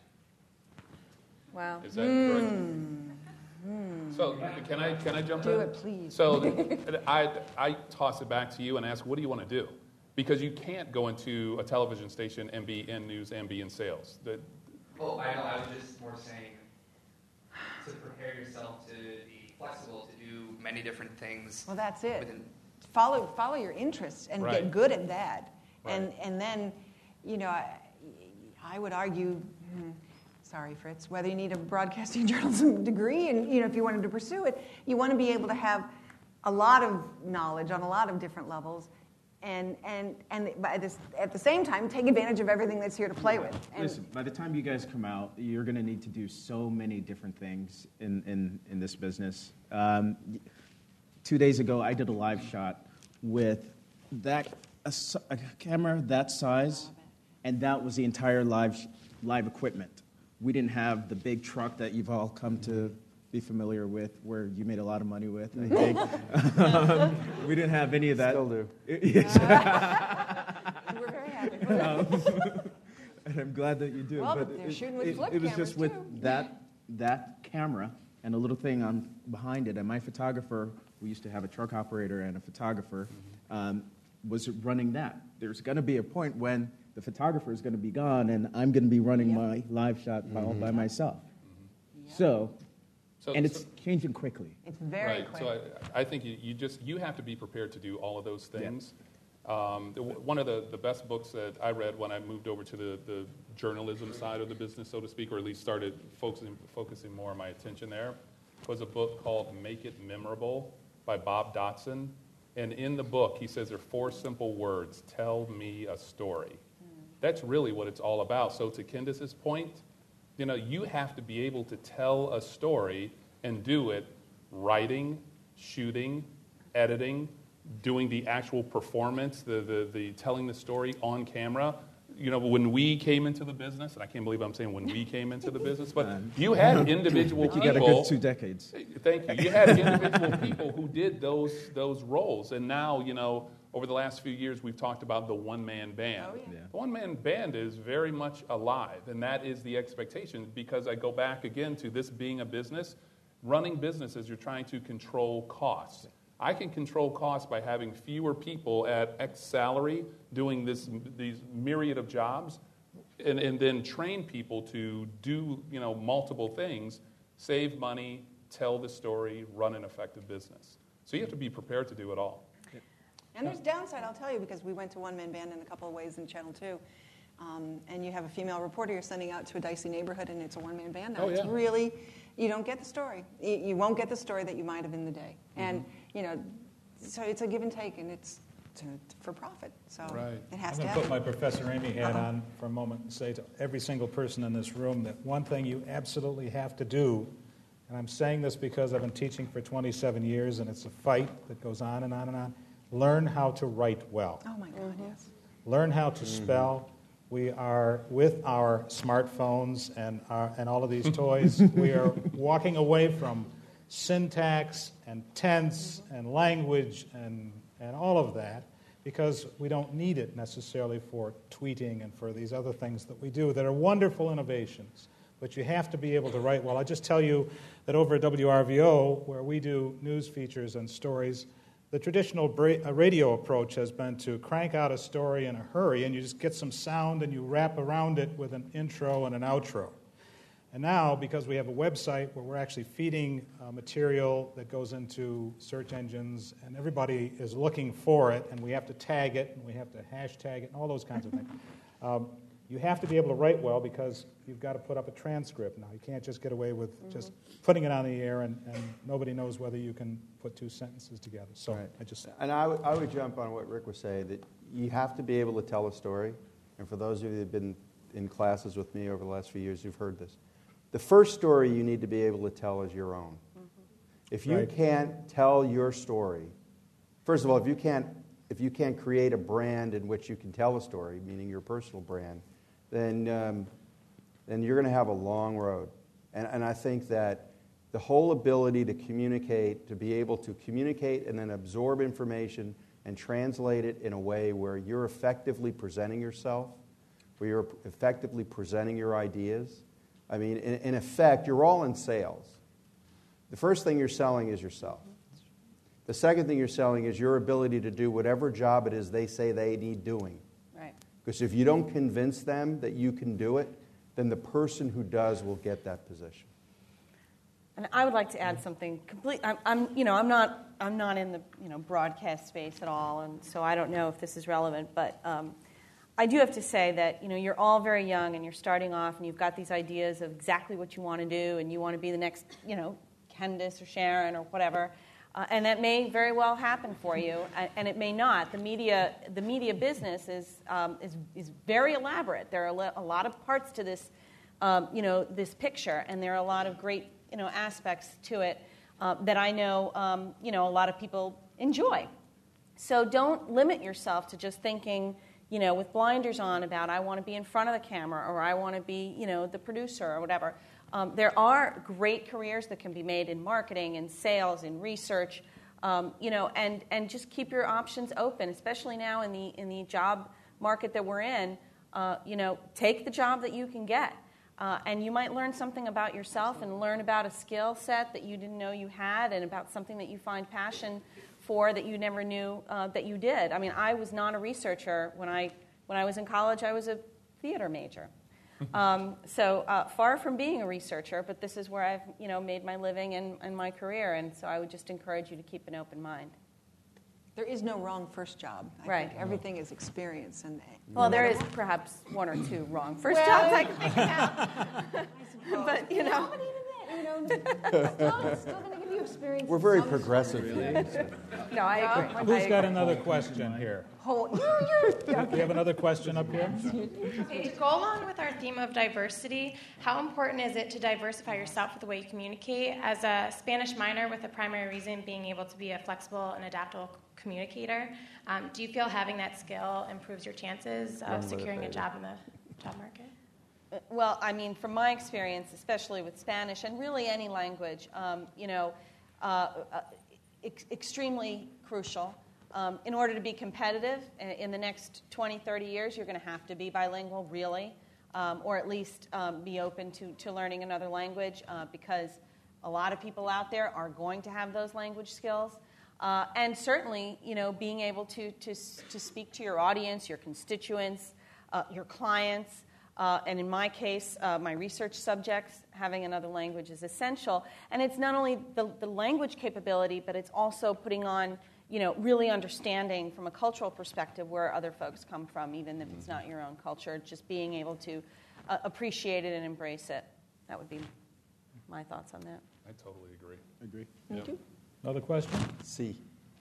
Wow. Is that correct? So can I can I jump Do in? it, please. So I I toss it back to you and ask, what do you want to do? Because you can't go into a television station and be in news and be in sales. The, Well, I know, I was just more saying to prepare yourself to be flexible, to do many different things. Well, that's it. within- Follow, follow your interests and Right. get good at that. And, Right. and then, you know, I, I would argue, hmm, sorry, Fritz, whether you need a broadcasting journalism degree and, you know, if you wanted to pursue it, you want to be able to have a lot of knowledge on a lot of different levels. And, and, and by this, at the same time, take advantage of everything that's here to play with. And Listen, by the time you guys come out, you're going to need to do so many different things in, in, in this business. Um, two days ago, I did a live shot with that a, s- a camera that size, and that was the entire live sh- live equipment. We didn't have the big truck that you've all come to be familiar with, where you made a lot of money with, I think. um, we didn't have any of that. Still do. Yes. we're very happy for that. And I'm glad that you do. Well, but but they're it, shooting with it, flip it was just cameras, with too. that that camera and a little thing on behind it. And my photographer, we used to have a truck operator and a photographer, um, was running that. There's going to be a point when the photographer is going to be gone, and I'm going to be running Yep. my live shot by, all by myself. Yep. So, so, and it's so- changing quickly. It's very right. quick. So I, I think you, you just you have to be prepared to do all of those things. Um, the, one of the, the best books that I read when I moved over to the, the journalism side of the business, so to speak, or at least started focusing, focusing more of my attention there, was a book called Make It Memorable by Bob Dotson. And in the book, he says there are four simple words: tell me a story. That's really what it's all about. So to Candace's point, you know, you have to be able to tell a story and do it writing, shooting, editing, doing the actual performance, the, the, the telling the story on camera. You know, when we came into the business, and I can't believe I'm saying when we came into the business, but you had individual You people. got a good two decades. Thank you. You had individual people who did those those roles, and now, you know, over the last few years, we've talked about the one-man band. Oh, yeah. Yeah. The one-man band is very much alive, and that is the expectation, because I go back again to this being a business. Running businesses, you're trying to control costs. I can control costs by having fewer people at X salary doing this these myriad of jobs, and, and then train people to do, you know, multiple things, save money, tell the story, run an effective business. So you have to be prepared to do it all. And there's downside, I'll tell you, because we went to one-man band in a couple of ways in Channel two. Um, and you have a female reporter you're sending out to a dicey neighborhood, and it's a one-man band. Now, Oh, it's yeah. really, you don't get the story. You, you won't get the story that you might have in the day. And, you know, so it's a give and take, and it's to, for profit. So Right. it has I'm to going to put happen. my Professor Amy hat Uh-huh. on for a moment and say to every single person in this room that one thing you absolutely have to do, and I'm saying this because I've been teaching for twenty-seven years, and it's a fight that goes on and on and on, learn how to write well. Oh, my God, yes. Learn how to spell. We are, with our smartphones and, our, and all of these toys, we are walking away from syntax and tense and language and, and all of that, because we don't need it necessarily for tweeting and for these other things that we do that are wonderful innovations. But you have to be able to write well. I just tell you that over at W R V O, where we do news features and stories, the traditional bra- uh, radio approach has been to crank out a story in a hurry, and you just get some sound and you wrap around it with an intro and an outro. And now, because we have a website where we're actually feeding uh, material that goes into search engines, and everybody is looking for it, and we have to tag it, and we have to hashtag it, and all those kinds of things. Um, you have to be able to write well because you've got to put up a transcript now. You can't just get away with mm-hmm. just putting it on the air, and, and nobody knows whether you can put two sentences together. So right. I just... And I, w- I would jump on what Rick was saying, that you have to be able to tell a story. And for those of you that have been in classes with me over the last few years, you've heard this. The first story you need to be able to tell is your own. Mm-hmm. If you right. can't tell your story, first of all, if you can't if you can't create a brand in which you can tell a story, meaning your personal brand, then um, then you're going to have a long road. And, and I think that the whole ability to communicate, to be able to communicate and then absorb information and translate it in a way where you're effectively presenting yourself, where you're effectively presenting your ideas. I mean, in, in effect, you're all in sales. The first thing you're selling is yourself. The second thing you're selling is your ability to do whatever job it is they say they need doing. Right. Because if you don't convince them that you can do it, then the person who does will get that position. And I would like to add something complete. I'm, I'm, you know, I'm not, I'm not in the, you know, broadcast space at all, and so I don't know if this is relevant. But um, I do have to say that, you know, you're all very young, and you're starting off, and you've got these ideas of exactly what you want to do, and you want to be the next, you know, Candace or Sharon or whatever, uh, and that may very well happen for you, and it may not. The media, the media business is um, is is very elaborate. There are a lot of parts to this, um, you know, this picture, and there are a lot of great, you know, aspects to it uh, that I know, um, you know, a lot of people enjoy. So don't limit yourself to just thinking, you know, with blinders on about I want to be in front of the camera or I want to be, you know, the producer or whatever. Um, there are great careers that can be made in marketing and sales and research, um, you know, and, and just keep your options open, especially now in the in the job market that we're in. Uh, you know, take the job that you can get. Uh, and you might learn something about yourself and learn about a skill set that you didn't know you had and about something that you find passion for that you never knew uh, that you did. I mean, I was not a researcher. When I when I was in college, I was a theater major. Um, so uh, far from being a researcher, but this is where I've, you know, made my living and, and my career, and so I would just encourage you to keep an open mind. There is no wrong first job. I right. think everything is experience. And well, there is perhaps one or two wrong first well, jobs I can think of. But, you know. You know, still, still going to give you experience. We're very progressive. Really? No, I agree. Who's got another question here? Hold, you're, you're, Do we have another question up here? Okay, to go along with our theme of diversity, how important is it to diversify yourself with the way you communicate? As a Spanish minor with the primary reason being able to be a flexible and adaptable communicator, um, do you feel having that skill improves your chances of securing a job in the job market? Well, I mean, from my experience, especially with Spanish and really any language, um, you know, uh, uh, ex- extremely crucial. Um, in order to be competitive in the next twenty, thirty years, you're going to have to be bilingual, really, um, or at least um, be open to, to learning another language uh, because a lot of people out there are going to have those language skills. Uh, and certainly, you know, being able to, to, to speak to your audience, your constituents, uh, your clients, uh, and in my case, uh, my research subjects, having another language is essential. And it's not only the, the language capability, but it's also putting on, you know, really understanding from a cultural perspective where other folks come from, even if it's not your own culture, just being able to uh, appreciate it and embrace it. That would be my thoughts on that. I totally agree. Agree. Thank yeah. you. Another question? See.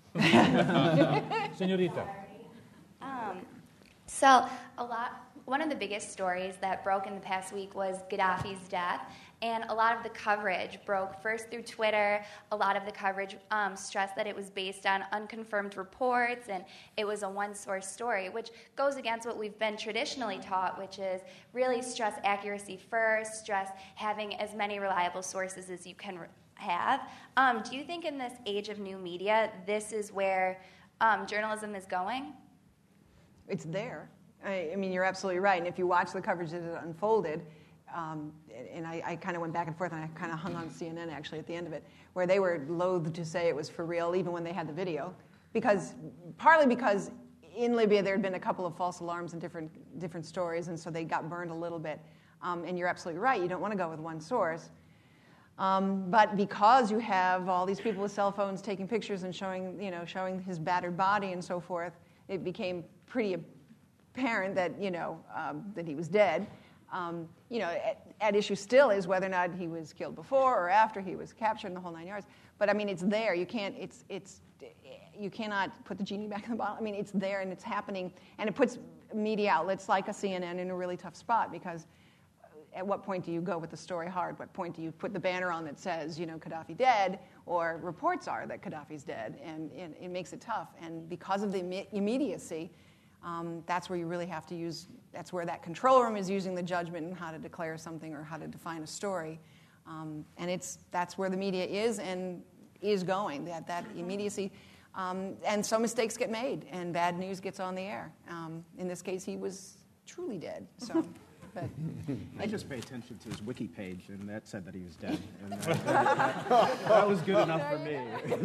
Señorita. Um, so a lot, one of the biggest stories that broke in the past week was Gaddafi's death, and a lot of the coverage broke first through Twitter. A lot of the coverage um, stressed that it was based on unconfirmed reports, and it was a one-source story, which goes against what we've been traditionally taught, which is really stress accuracy first, stress having as many reliable sources as you can re- have. Um, do you think in this age of new media, this is where um, journalism is going? It's there. I, I mean, you're absolutely right. And if you watch the coverage as it unfolded, um, and I, I kind of went back and forth, and I kind of hung on C N N actually at the end of it, where they were loath to say it was for real, even when they had the video, because partly because in Libya there had been a couple of false alarms and different different stories, and so they got burned a little bit. Um, and you're absolutely right. You don't want to go with one source. Um, but because you have all these people with cell phones taking pictures and showing, you know, showing his battered body and so forth, it became pretty apparent that, you know, um, that he was dead. Um, you know, at, at issue still is whether or not he was killed before or after he was captured in the whole nine yards. But I mean, it's there. You can't. It's it's. You cannot put the genie back in the bottle. I mean, it's there and it's happening, and it puts media outlets like a C N N in a really tough spot because. At what point do you go with the story hard? What point do you put the banner on that says, you know, Gaddafi dead, or reports are that Gaddafi's dead, and, and it makes it tough. And because of the imme- immediacy, um, that's where you really have to use. That's where that control room is using the judgment in how to declare something or how to define a story, um, and it's that's where the media is and is going. That that immediacy, um, and so mistakes get made, and bad news gets on the air. Um, in this case, he was truly dead. So. But I just pay attention to his wiki page, and that said that he was dead. And that, that, that, that was good enough for me.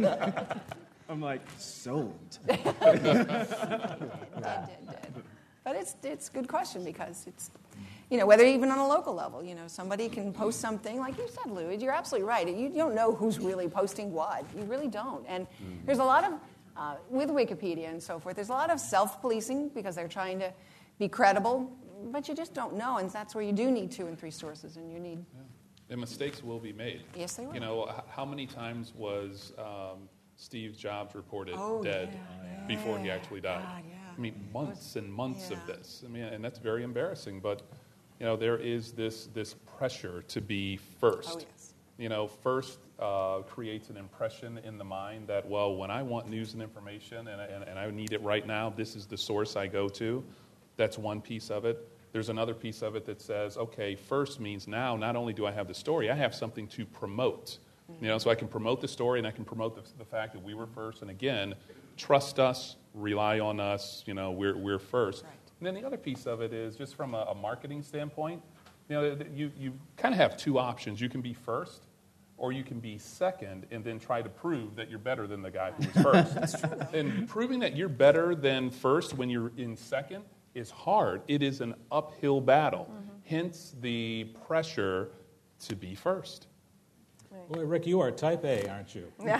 I'm like, sold. dead, dead, dead. But it's it's a good question because it's, you know, whether even on a local level, you know, somebody can post something, like you said, Lou, you're absolutely right. You, you don't know who's really posting what. You really don't. And mm. there's a lot of, uh, with Wikipedia and so forth, there's a lot of self-policing because they're trying to be credible. But you just don't know, and that's where you do need two and three sources, and you need... Yeah. And mistakes will be made. Yes, they will. You know, h- how many times was um, Steve Jobs reported oh, dead yeah, before yeah. he actually died? God, yeah. I mean, months and months yeah. of this. I mean, and that's very embarrassing, but, you know, there is this, this pressure to be first. Oh, yes. You know, first uh, creates an impression in the mind that, well, when I want news and information and, and, and I need it right now, this is the source I go to. That's one piece of it. There's another piece of it that says, okay, first means now not only do I have the story, I have something to promote. Mm-hmm. You know, so I can promote the story and I can promote the, the fact that we were first. And again, trust us, rely on us, you know, we're, we're first. Right. And then the other piece of it is just from a, a marketing standpoint, you know, you, you kind of have two options. You can be first or you can be second and then try to prove that you're better than the guy who was first. That's true, though. And proving that you're better than first when you're in second is hard. It is an uphill battle. Mm-hmm. Hence the pressure to be first. Right. Boy, Rick, you are type A, aren't you? No.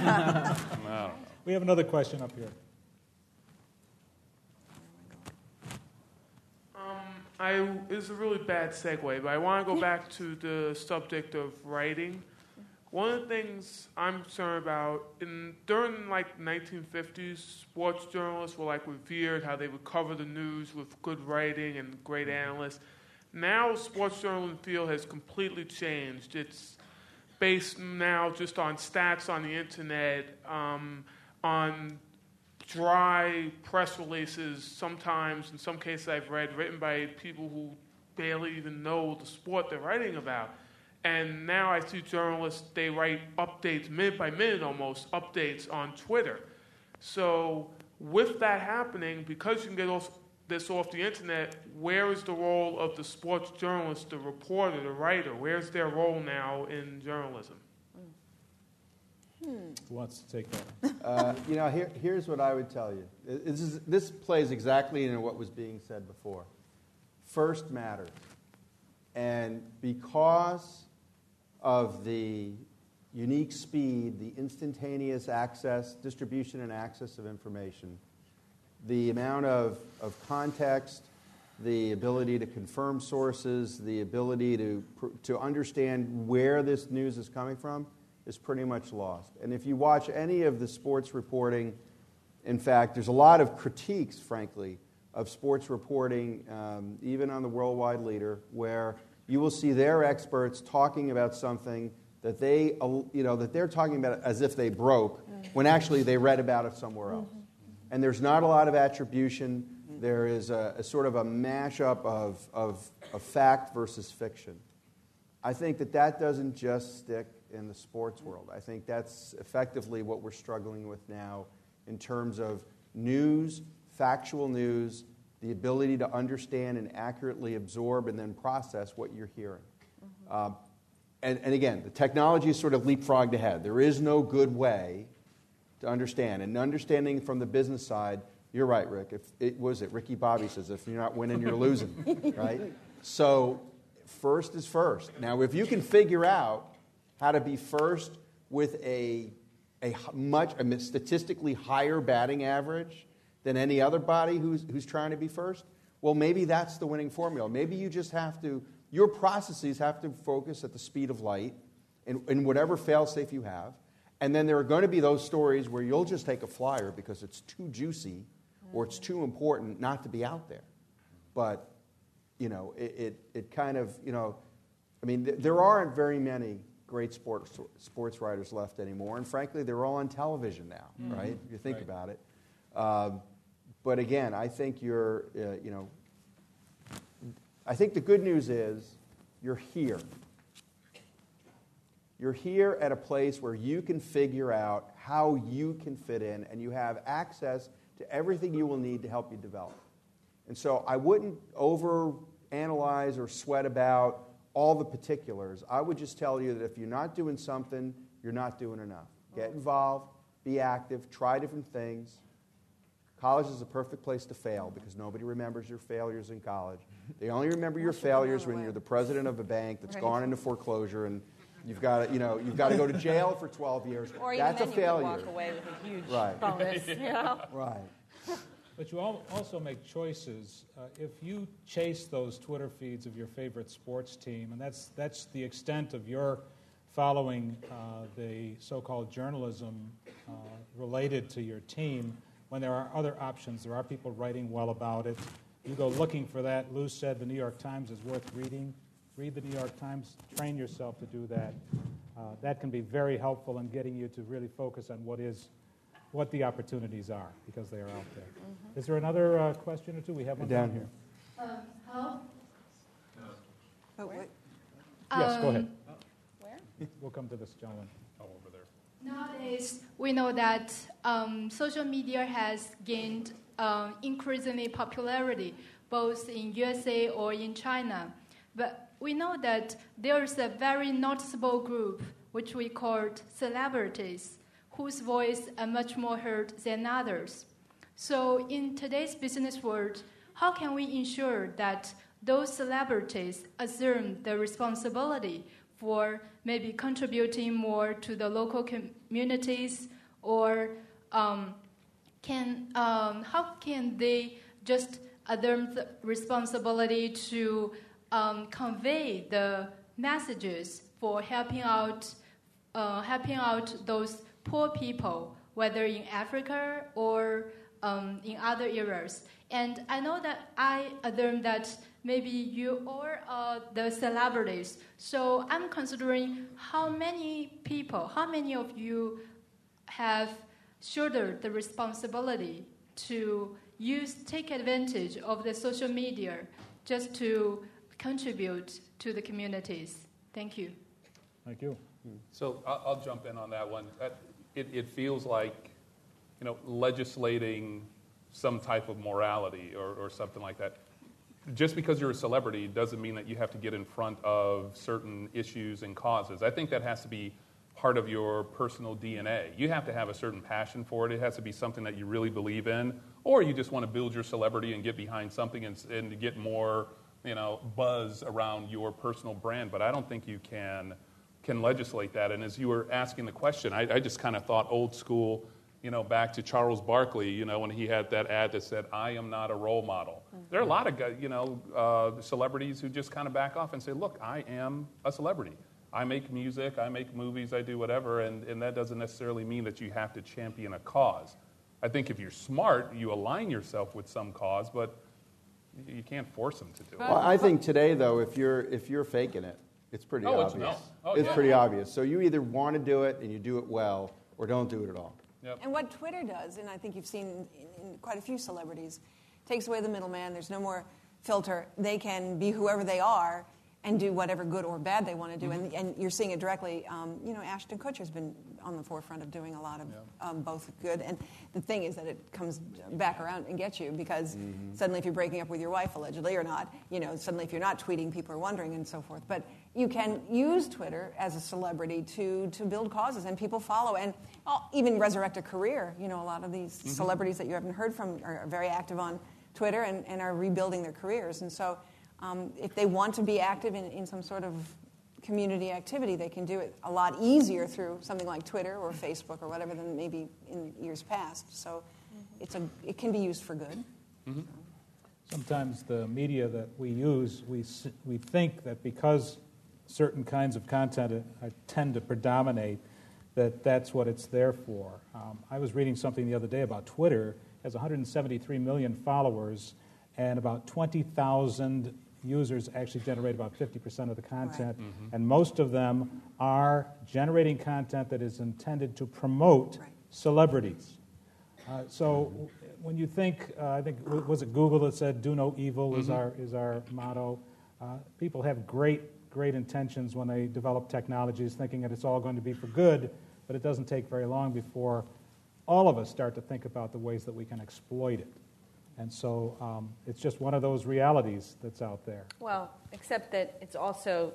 We have another question up here. Um, I it's a really bad segue, but I want to go back to the subject of writing. One of the things I'm concerned about, in during like nineteen fifties, sports journalists were like revered, how they would cover the news with good writing and great analysts. Now, sports journalism field has completely changed. It's based now just on stats on the internet, um, on dry press releases. Sometimes, in some cases, I've read written by people who barely even know the sport they're writing about. And now I see journalists, they write updates, minute by minute almost, updates on Twitter. So with that happening, because you can get off, this off the internet, where is the role of the sports journalist, the reporter, the writer? Where's their role now in journalism? Hmm. Who wants to take that? Uh, you know, here, here's what I would tell you. This, is, this plays exactly into what was being said before. First matters. And because of the unique speed, the instantaneous access, distribution and access of information, the amount of, of context, the ability to confirm sources, the ability to, to understand where this news is coming from is pretty much lost. And if you watch any of the sports reporting, in fact, there's a lot of critiques, frankly, of sports reporting, um, even on the Worldwide Leader, where you will see their experts talking about something that they, you know, that they're talking about as if they broke, when actually they read about it somewhere else. And there's not a lot of attribution. There is a, a sort of a mashup of, of, of fact versus fiction. I think that that doesn't just stick in the sports world. I think that's effectively what we're struggling with now in terms of news, factual news, the ability to understand and accurately absorb and then process what you're hearing. Mm-hmm. Um, and, and again, the technology is sort of leapfrogged ahead. There is no good way to understand. And understanding from the business side, you're right, Rick. If it was it, Ricky Bobby says, if you're not winning, you're losing, right? So first is first. Now, if you can figure out how to be first with a, a much a statistically higher batting average than any other body who's, who's trying to be first, well, maybe that's the winning formula. Maybe you just have to, your processes have to focus at the speed of light in, in whatever fail-safe you have. And then there are going to be those stories where you'll just take a flyer because it's too juicy or it's too important not to be out there. But, you know, it, it, it kind of, you know, I mean, th- there aren't very many great sports sports writers left anymore. And frankly, they're all on television now, mm-hmm. right? If you think right. about it. Um, but again, I think you're, uh, you know, I think the good news is you're here. You're here at a place where you can figure out how you can fit in, and you have access to everything you will need to help you develop. And so I wouldn't overanalyze or sweat about all the particulars. I would just tell you that if you're not doing something, you're not doing enough. Get involved, be active, try different things. College is a perfect place to fail because nobody remembers your failures in college. They only remember your failures when you're the president of a bank that's right. gone into foreclosure and you've got to, you know, you've got to go to jail for twelve years. Or that's even a then failure. You can walk away with a huge right. bonus. You know? Right. But you all also make choices. Uh, if you chase those Twitter feeds of your favorite sports team, and that's that's the extent of your following uh, the so-called journalism uh, related to your team, when there are other options, there are people writing well about it. You go looking for that. Lou said the New York Times is worth reading. Read the New York Times. Train yourself to do that. Uh, that can be very helpful in getting you to really focus on what is, what the opportunities are, because they are out there. Mm-hmm. Is there another uh, question or two? We have one down, down here. Um, hello? Oh, wait. Yes, um, go ahead. Where? We'll come to this gentleman. Oh, over there. Nowadays, we know that um, social media has gained um, increasingly popularity, both in U S A or in China. But we know that there is a very noticeable group, which we called celebrities, whose voice are much more heard than others. So in today's business world, how can we ensure that those celebrities assume the responsibility for maybe contributing more to the local communities, or um, can um, how can they just assume the responsibility to um, convey the messages for helping out uh, helping out those poor people, whether in Africa or um, in other areas? And I know that I assume that maybe you are uh, the celebrities. So I'm considering how many people, how many of you have shouldered the responsibility to use, take advantage of the social media just to contribute to the communities. Thank you. Thank you. So I'll, I'll jump in on that one. It, it feels like, you know, legislating some type of morality or, or something like that. Just because you're a celebrity doesn't mean that you have to get in front of certain issues and causes. I think that has to be part of your personal D N A. You have to have a certain passion for it. It has to be something that you really believe in, or you just want to build your celebrity and get behind something and, and get more, you know, buzz around your personal brand. But I don't think you can can legislate that. And as you were asking the question, I, I just kind of thought old school, you know, back to Charles Barkley, you know, when he had that ad that said, "I am not a role model." Mm-hmm. There are a lot of, you know, uh, celebrities who just kind of back off and say, "Look, I am a celebrity. I make music, I make movies, I do whatever," and, and that doesn't necessarily mean that you have to champion a cause. I think if you're smart, you align yourself with some cause, but you can't force them to do it. Well, I think today, though, if you're if you're faking it, it's pretty oh, obvious. It's, no. oh, it's yeah. pretty obvious. So you either want to do it and you do it well, or don't do it at all. Yep. And what Twitter does, and I think you've seen in, in quite a few celebrities, takes away the middleman. There's no more filter. They can be whoever they are and do whatever good or bad they want to do. Mm-hmm. And, and you're seeing it directly. Um, you know, Ashton Kutcher's been on the forefront of doing a lot of yeah. um, both good. And the thing is that it comes back around and gets you, because mm-hmm. suddenly if you're breaking up with your wife, allegedly or not, you know, suddenly if you're not tweeting, people are wondering and so forth. But you can use Twitter as a celebrity to to build causes, and people follow, and uh, even resurrect a career. You know, a lot of these mm-hmm. celebrities that you haven't heard from are very active on Twitter and, and are rebuilding their careers. And so Um, if they want to be active in, in some sort of community activity, they can do it a lot easier through something like Twitter or Facebook or whatever than maybe in years past. So mm-hmm. it's a, it can be used for good. Mm-hmm. Sometimes the media that we use, we, we think that because certain kinds of content uh, tend to predominate, that that's what it's there for. Um, I was reading something the other day about Twitter. It has one hundred seventy-three million followers, and about twenty thousand users actually generate about fifty percent of the content, right. mm-hmm. and most of them are generating content that is intended to promote right. celebrities. Uh, so when you think, uh, I think, was it Google that said, do no evil mm-hmm. is our is our motto? Uh, people have great, great intentions when they develop technologies, thinking that it's all going to be for good, but it doesn't take very long before all of us start to think about the ways that we can exploit it. And so um, it's just one of those realities that's out there. Well, except that it's also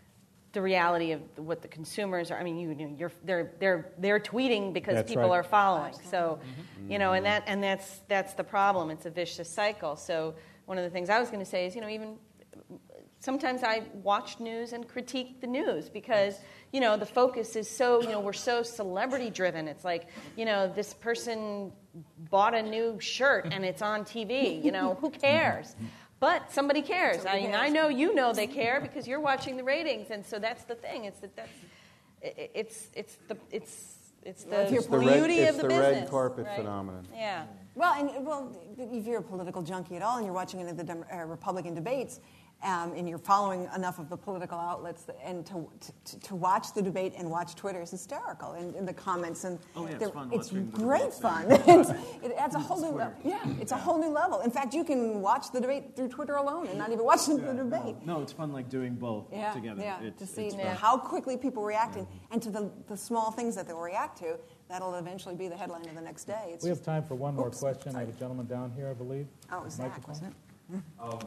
the reality of what the consumers are. I mean, you, you know, you're, they're they're they're tweeting because that's people right. are following. So, mm-hmm. you know, and that and that's that's the problem. It's a vicious cycle. So one of the things I was going to say is, you know, even sometimes I watch news and critique the news because, you know, the focus is so, you know, we're so celebrity driven. It's like, you know, this person bought a new shirt and it's on T V. You know, who cares? But somebody cares. Somebody I mean, cares. I know you know they care because you're watching the ratings, and so that's the thing. It's that that's it, it's it's the it's it's the it's beauty the red, of it's the, the business, red carpet right? phenomenon. Yeah. Well, and well, if you're a political junkie at all, and you're watching any of the Dem- uh, Republican debates. Um, and you're following enough of the political outlets, that, and to, to to watch the debate and watch Twitter is hysterical, and, and the comments and oh, yeah, it's, fun it's great debates, fun. it's, it adds a whole new level. Yeah, it's yeah. a whole new level. In fact, you can watch the debate through Twitter alone and not even watch yeah, the debate. No, no, it's fun like doing both yeah, together. Yeah, it's, to see it's how quickly people react yeah. and, and to the, the small things that they'll react to. That'll eventually be the headline of the next day. It's we just, have time for one more oops, question. sorry. I have a gentleman down here, I believe. Oh, it was Zach, wasn't it? Um,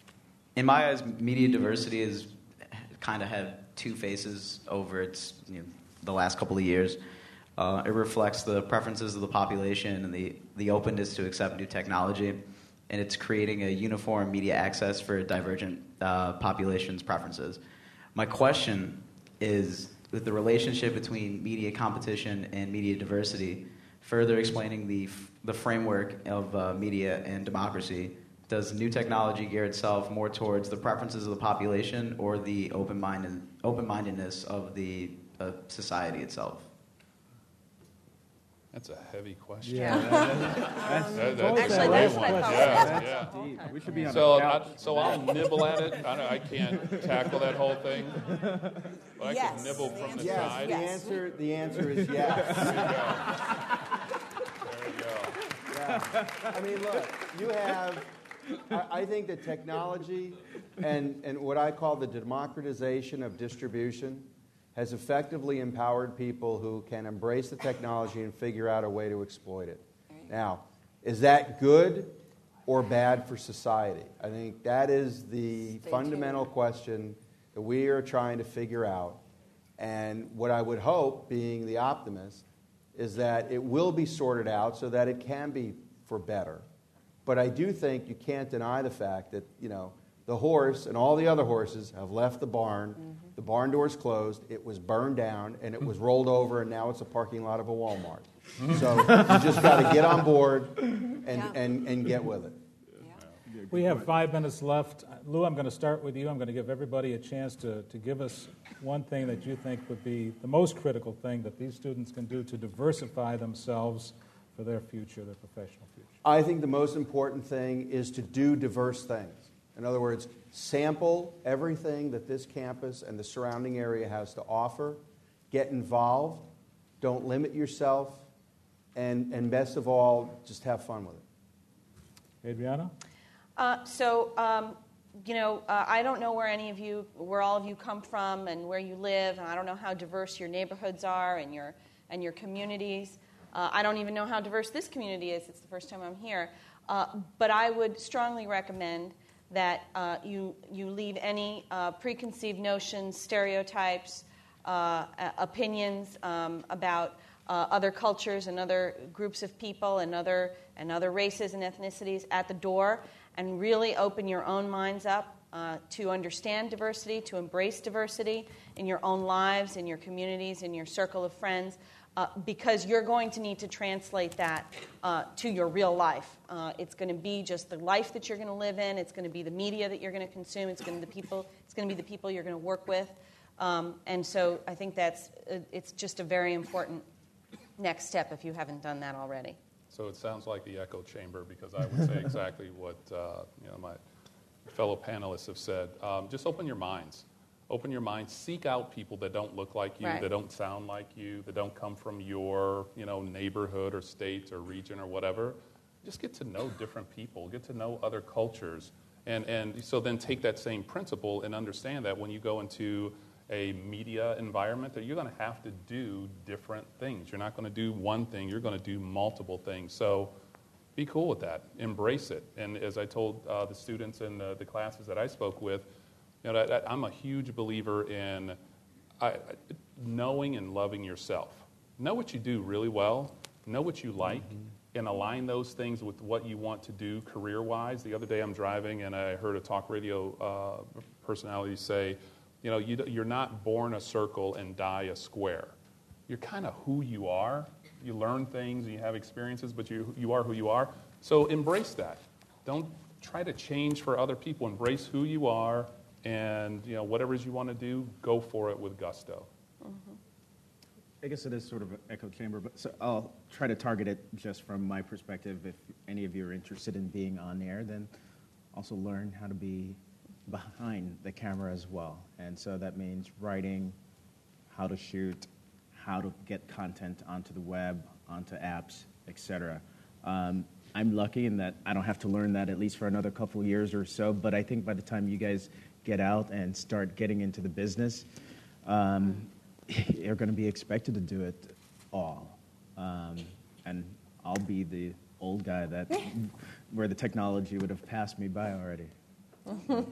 in my eyes, media diversity has kind of had two faces over its you know, the last couple of years. Uh, it reflects the preferences of the population and the, the openness to accept new technology, and it's creating a uniform media access for divergent uh, populations' preferences. My question is, with the relationship between media competition and media diversity, further explaining the, the framework of uh, media and democracy, does new technology gear itself more towards the preferences of the population or the open-minded, open-mindedness of the uh, society itself? That's a heavy question. Yeah, that's, that, that's, that's actually, a that's great one. that's Yeah, that's yeah. deep. We should be on so, a couch. I, so I'll nibble at it. I, don't, I can't tackle that whole thing. But I yes. can nibble the from the yes, side. The answer, the answer is yes. There you go. Yeah. I mean, look, you have, I, I think that technology and, and what I call the democratization of distribution has effectively empowered people who can embrace the technology and figure out a way to exploit it. Now, is that good or bad for society? I think that is the Stay fundamental tuned. question that we are trying to figure out. And what I would hope, being the optimist, is that it will be sorted out so that it can be for better. But I do think you can't deny the fact that, you know, the horse and all the other horses have left the barn. Mm-hmm. The barn door's closed. It was burned down, and it was rolled over, and now it's a parking lot of a Walmart. So you just got to get on board and, yeah. and, and get with it. Yeah. We have five minutes left. Lou, I'm going to start with you. I'm going to give everybody a chance to, to give us one thing that you think would be the most critical thing that these students can do to diversify themselves for their future, their professional future. I think the most important thing is to do diverse things. In other words, sample everything that this campus and the surrounding area has to offer. Get involved. Don't limit yourself. And, and best of all, just have fun with it. Adriana? Uh, so, um, you know, uh, I don't know where any of you, where all of you come from and where you live, and I don't know how diverse your neighborhoods are and your, and your communities. Uh, I don't even know how diverse this community is. It's the first time I'm here. Uh, but I would strongly recommend that uh, you you leave any uh, preconceived notions, stereotypes, uh, opinions um, about uh, other cultures and other groups of people and other and other races and ethnicities at the door, and really open your own minds up uh, to understand diversity, to embrace diversity in your own lives, in your communities, in your circle of friends, uh, because you're going to need to translate that uh, to your real life. Uh, it's going to be just the life that you're going to live in. It's going to be the media that you're going to consume. It's going to be the people. It's going to be the people you're going to work with. Um, and so I think that's uh, it's just a very important next step if you haven't done that already. So it sounds like the echo chamber, because I would say exactly what uh, you know my fellow panelists have said. Um, just open your minds. Open your minds. Seek out people that don't look like you, Right. that don't sound like you, that don't come from your you know neighborhood or state or region or whatever. Just get to know different people. Get to know other cultures, and and so then take that same principle and understand that when you go into a media environment, that you're going to have to do different things. You're not going to do one thing. You're going to do multiple things. So be cool with that. Embrace it. And as I told uh, the students in the, the classes that I spoke with, you know, that, that I'm a huge believer in I, I, knowing and loving yourself. Know what you do really well. Know what you like. Mm-hmm. And align those things with what you want to do career-wise. The other day I'm driving and I heard a talk radio uh, personality say, you know, you, you're not born a circle and die a square. You're kind of who you are. You learn things and you have experiences, but you you are who you are. So embrace that. Don't try to change for other people. Embrace who you are, and you know whatever it is you want to do, go for it with gusto. Mm-hmm. I guess it is sort of an echo chamber, but so I'll try to target it just from my perspective. If any of you are interested in being on air, then also learn how to be behind the camera as well. And so that means writing, how to shoot, how to get content onto the web, onto apps, et cetera. Um, I'm lucky in that I don't have to learn that at least for another couple of years or so, but I think by the time you guys get out and start getting into the business, um, you're going to be expected to do it all. Um, and I'll be the old guy that where the technology would have passed me by already. So.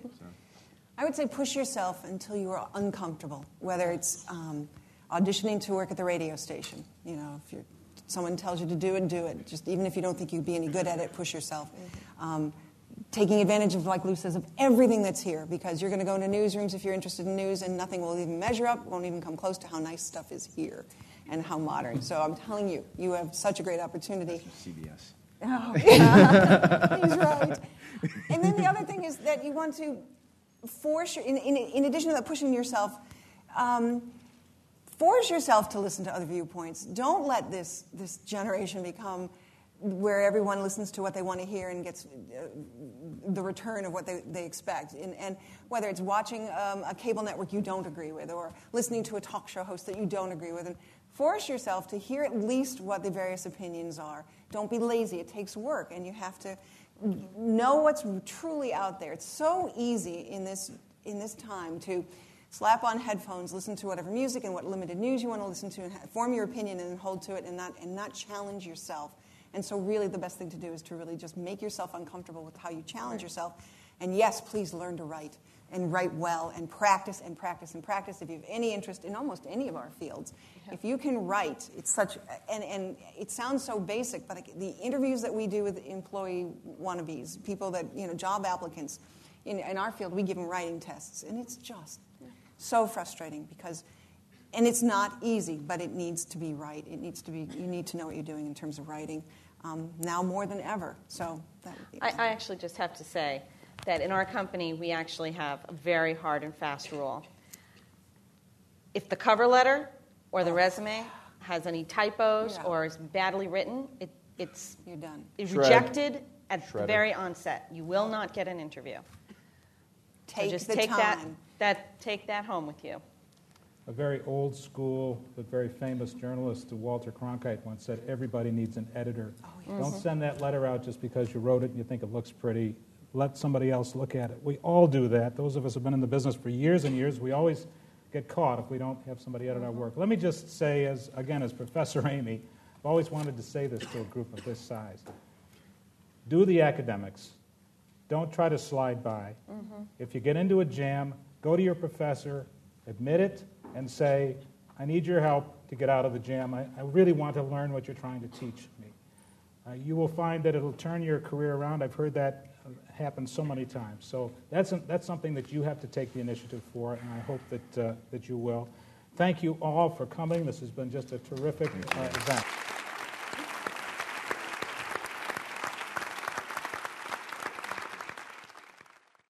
I would say push yourself until you are uncomfortable, whether it's um, auditioning to work at the radio station. You know, if you're, someone tells you to do it, do it. Just even if you don't think you'd be any good at it, push yourself. Um, taking advantage of, like Lou says, of everything that's here, because you're going to go into newsrooms if you're interested in news, and nothing will even measure up, won't even come close to how nice stuff is here and how modern. So I'm telling you, you have such a great opportunity. C B S. Oh, yeah. He's right. And then the other thing is that you want to force, your, in, in, in addition to that pushing yourself, um, force yourself to listen to other viewpoints. Don't let this, this generation become where everyone listens to what they want to hear and gets uh, the return of what they, they expect. And, and whether it's watching um, a cable network you don't agree with, or listening to a talk show host that you don't agree with, and force yourself to hear at least what the various opinions are. Don't be lazy. It takes work, and you have to know what's truly out there. It's so easy in this in this time to slap on headphones, listen to whatever music and what limited news you want to listen to, and form your opinion and hold to it, and not and not challenge yourself. And so really the best thing to do is to really just make yourself uncomfortable with how you challenge yourself. And yes, please learn to write, and write well, and practice and practice and practice. If you have any interest in almost any of our fields, yeah. If you can write, it's such, and, and it sounds so basic, but the interviews that we do with employee wannabes, people that, you know, job applicants, in, in our field, we give them writing tests, and it's just yeah. so frustrating because, and it's not easy, but it needs to be right. It needs to be, you need to know what you're doing in terms of writing, um, now more than ever. So that would be I, I actually just have to say that in our company, we actually have a very hard and fast rule. If the cover letter or the oh. resume has any typos yeah. or is badly written, it, it's You're done. It's Shred. rejected at Shredded. the very onset. You will not get an interview. Take so just the take time. that, that take that home with you. A very old school but very famous journalist, Walter Cronkite, once said, everybody needs an editor. Oh, yes. Don't send that letter out just because you wrote it and you think it looks pretty. Let somebody else look at it. We all do that. Those of us who have been in the business for years and years, we always get caught if we don't have somebody edit our work. Let me just say, as again, as Professor Amy, I've always wanted to say this to a group of this size. Do the academics. Don't try to slide by. Mm-hmm. If you get into a jam, go to your professor, admit it, and say, I need your help to get out of the jam. I, I really want to learn what you're trying to teach me. Uh, you will find that it'll turn your career around. I've heard that happened so many times. So that's, a, that's something that you have to take the initiative for, and I hope that, uh, that you will. Thank you all for coming. This has been just a terrific uh, event.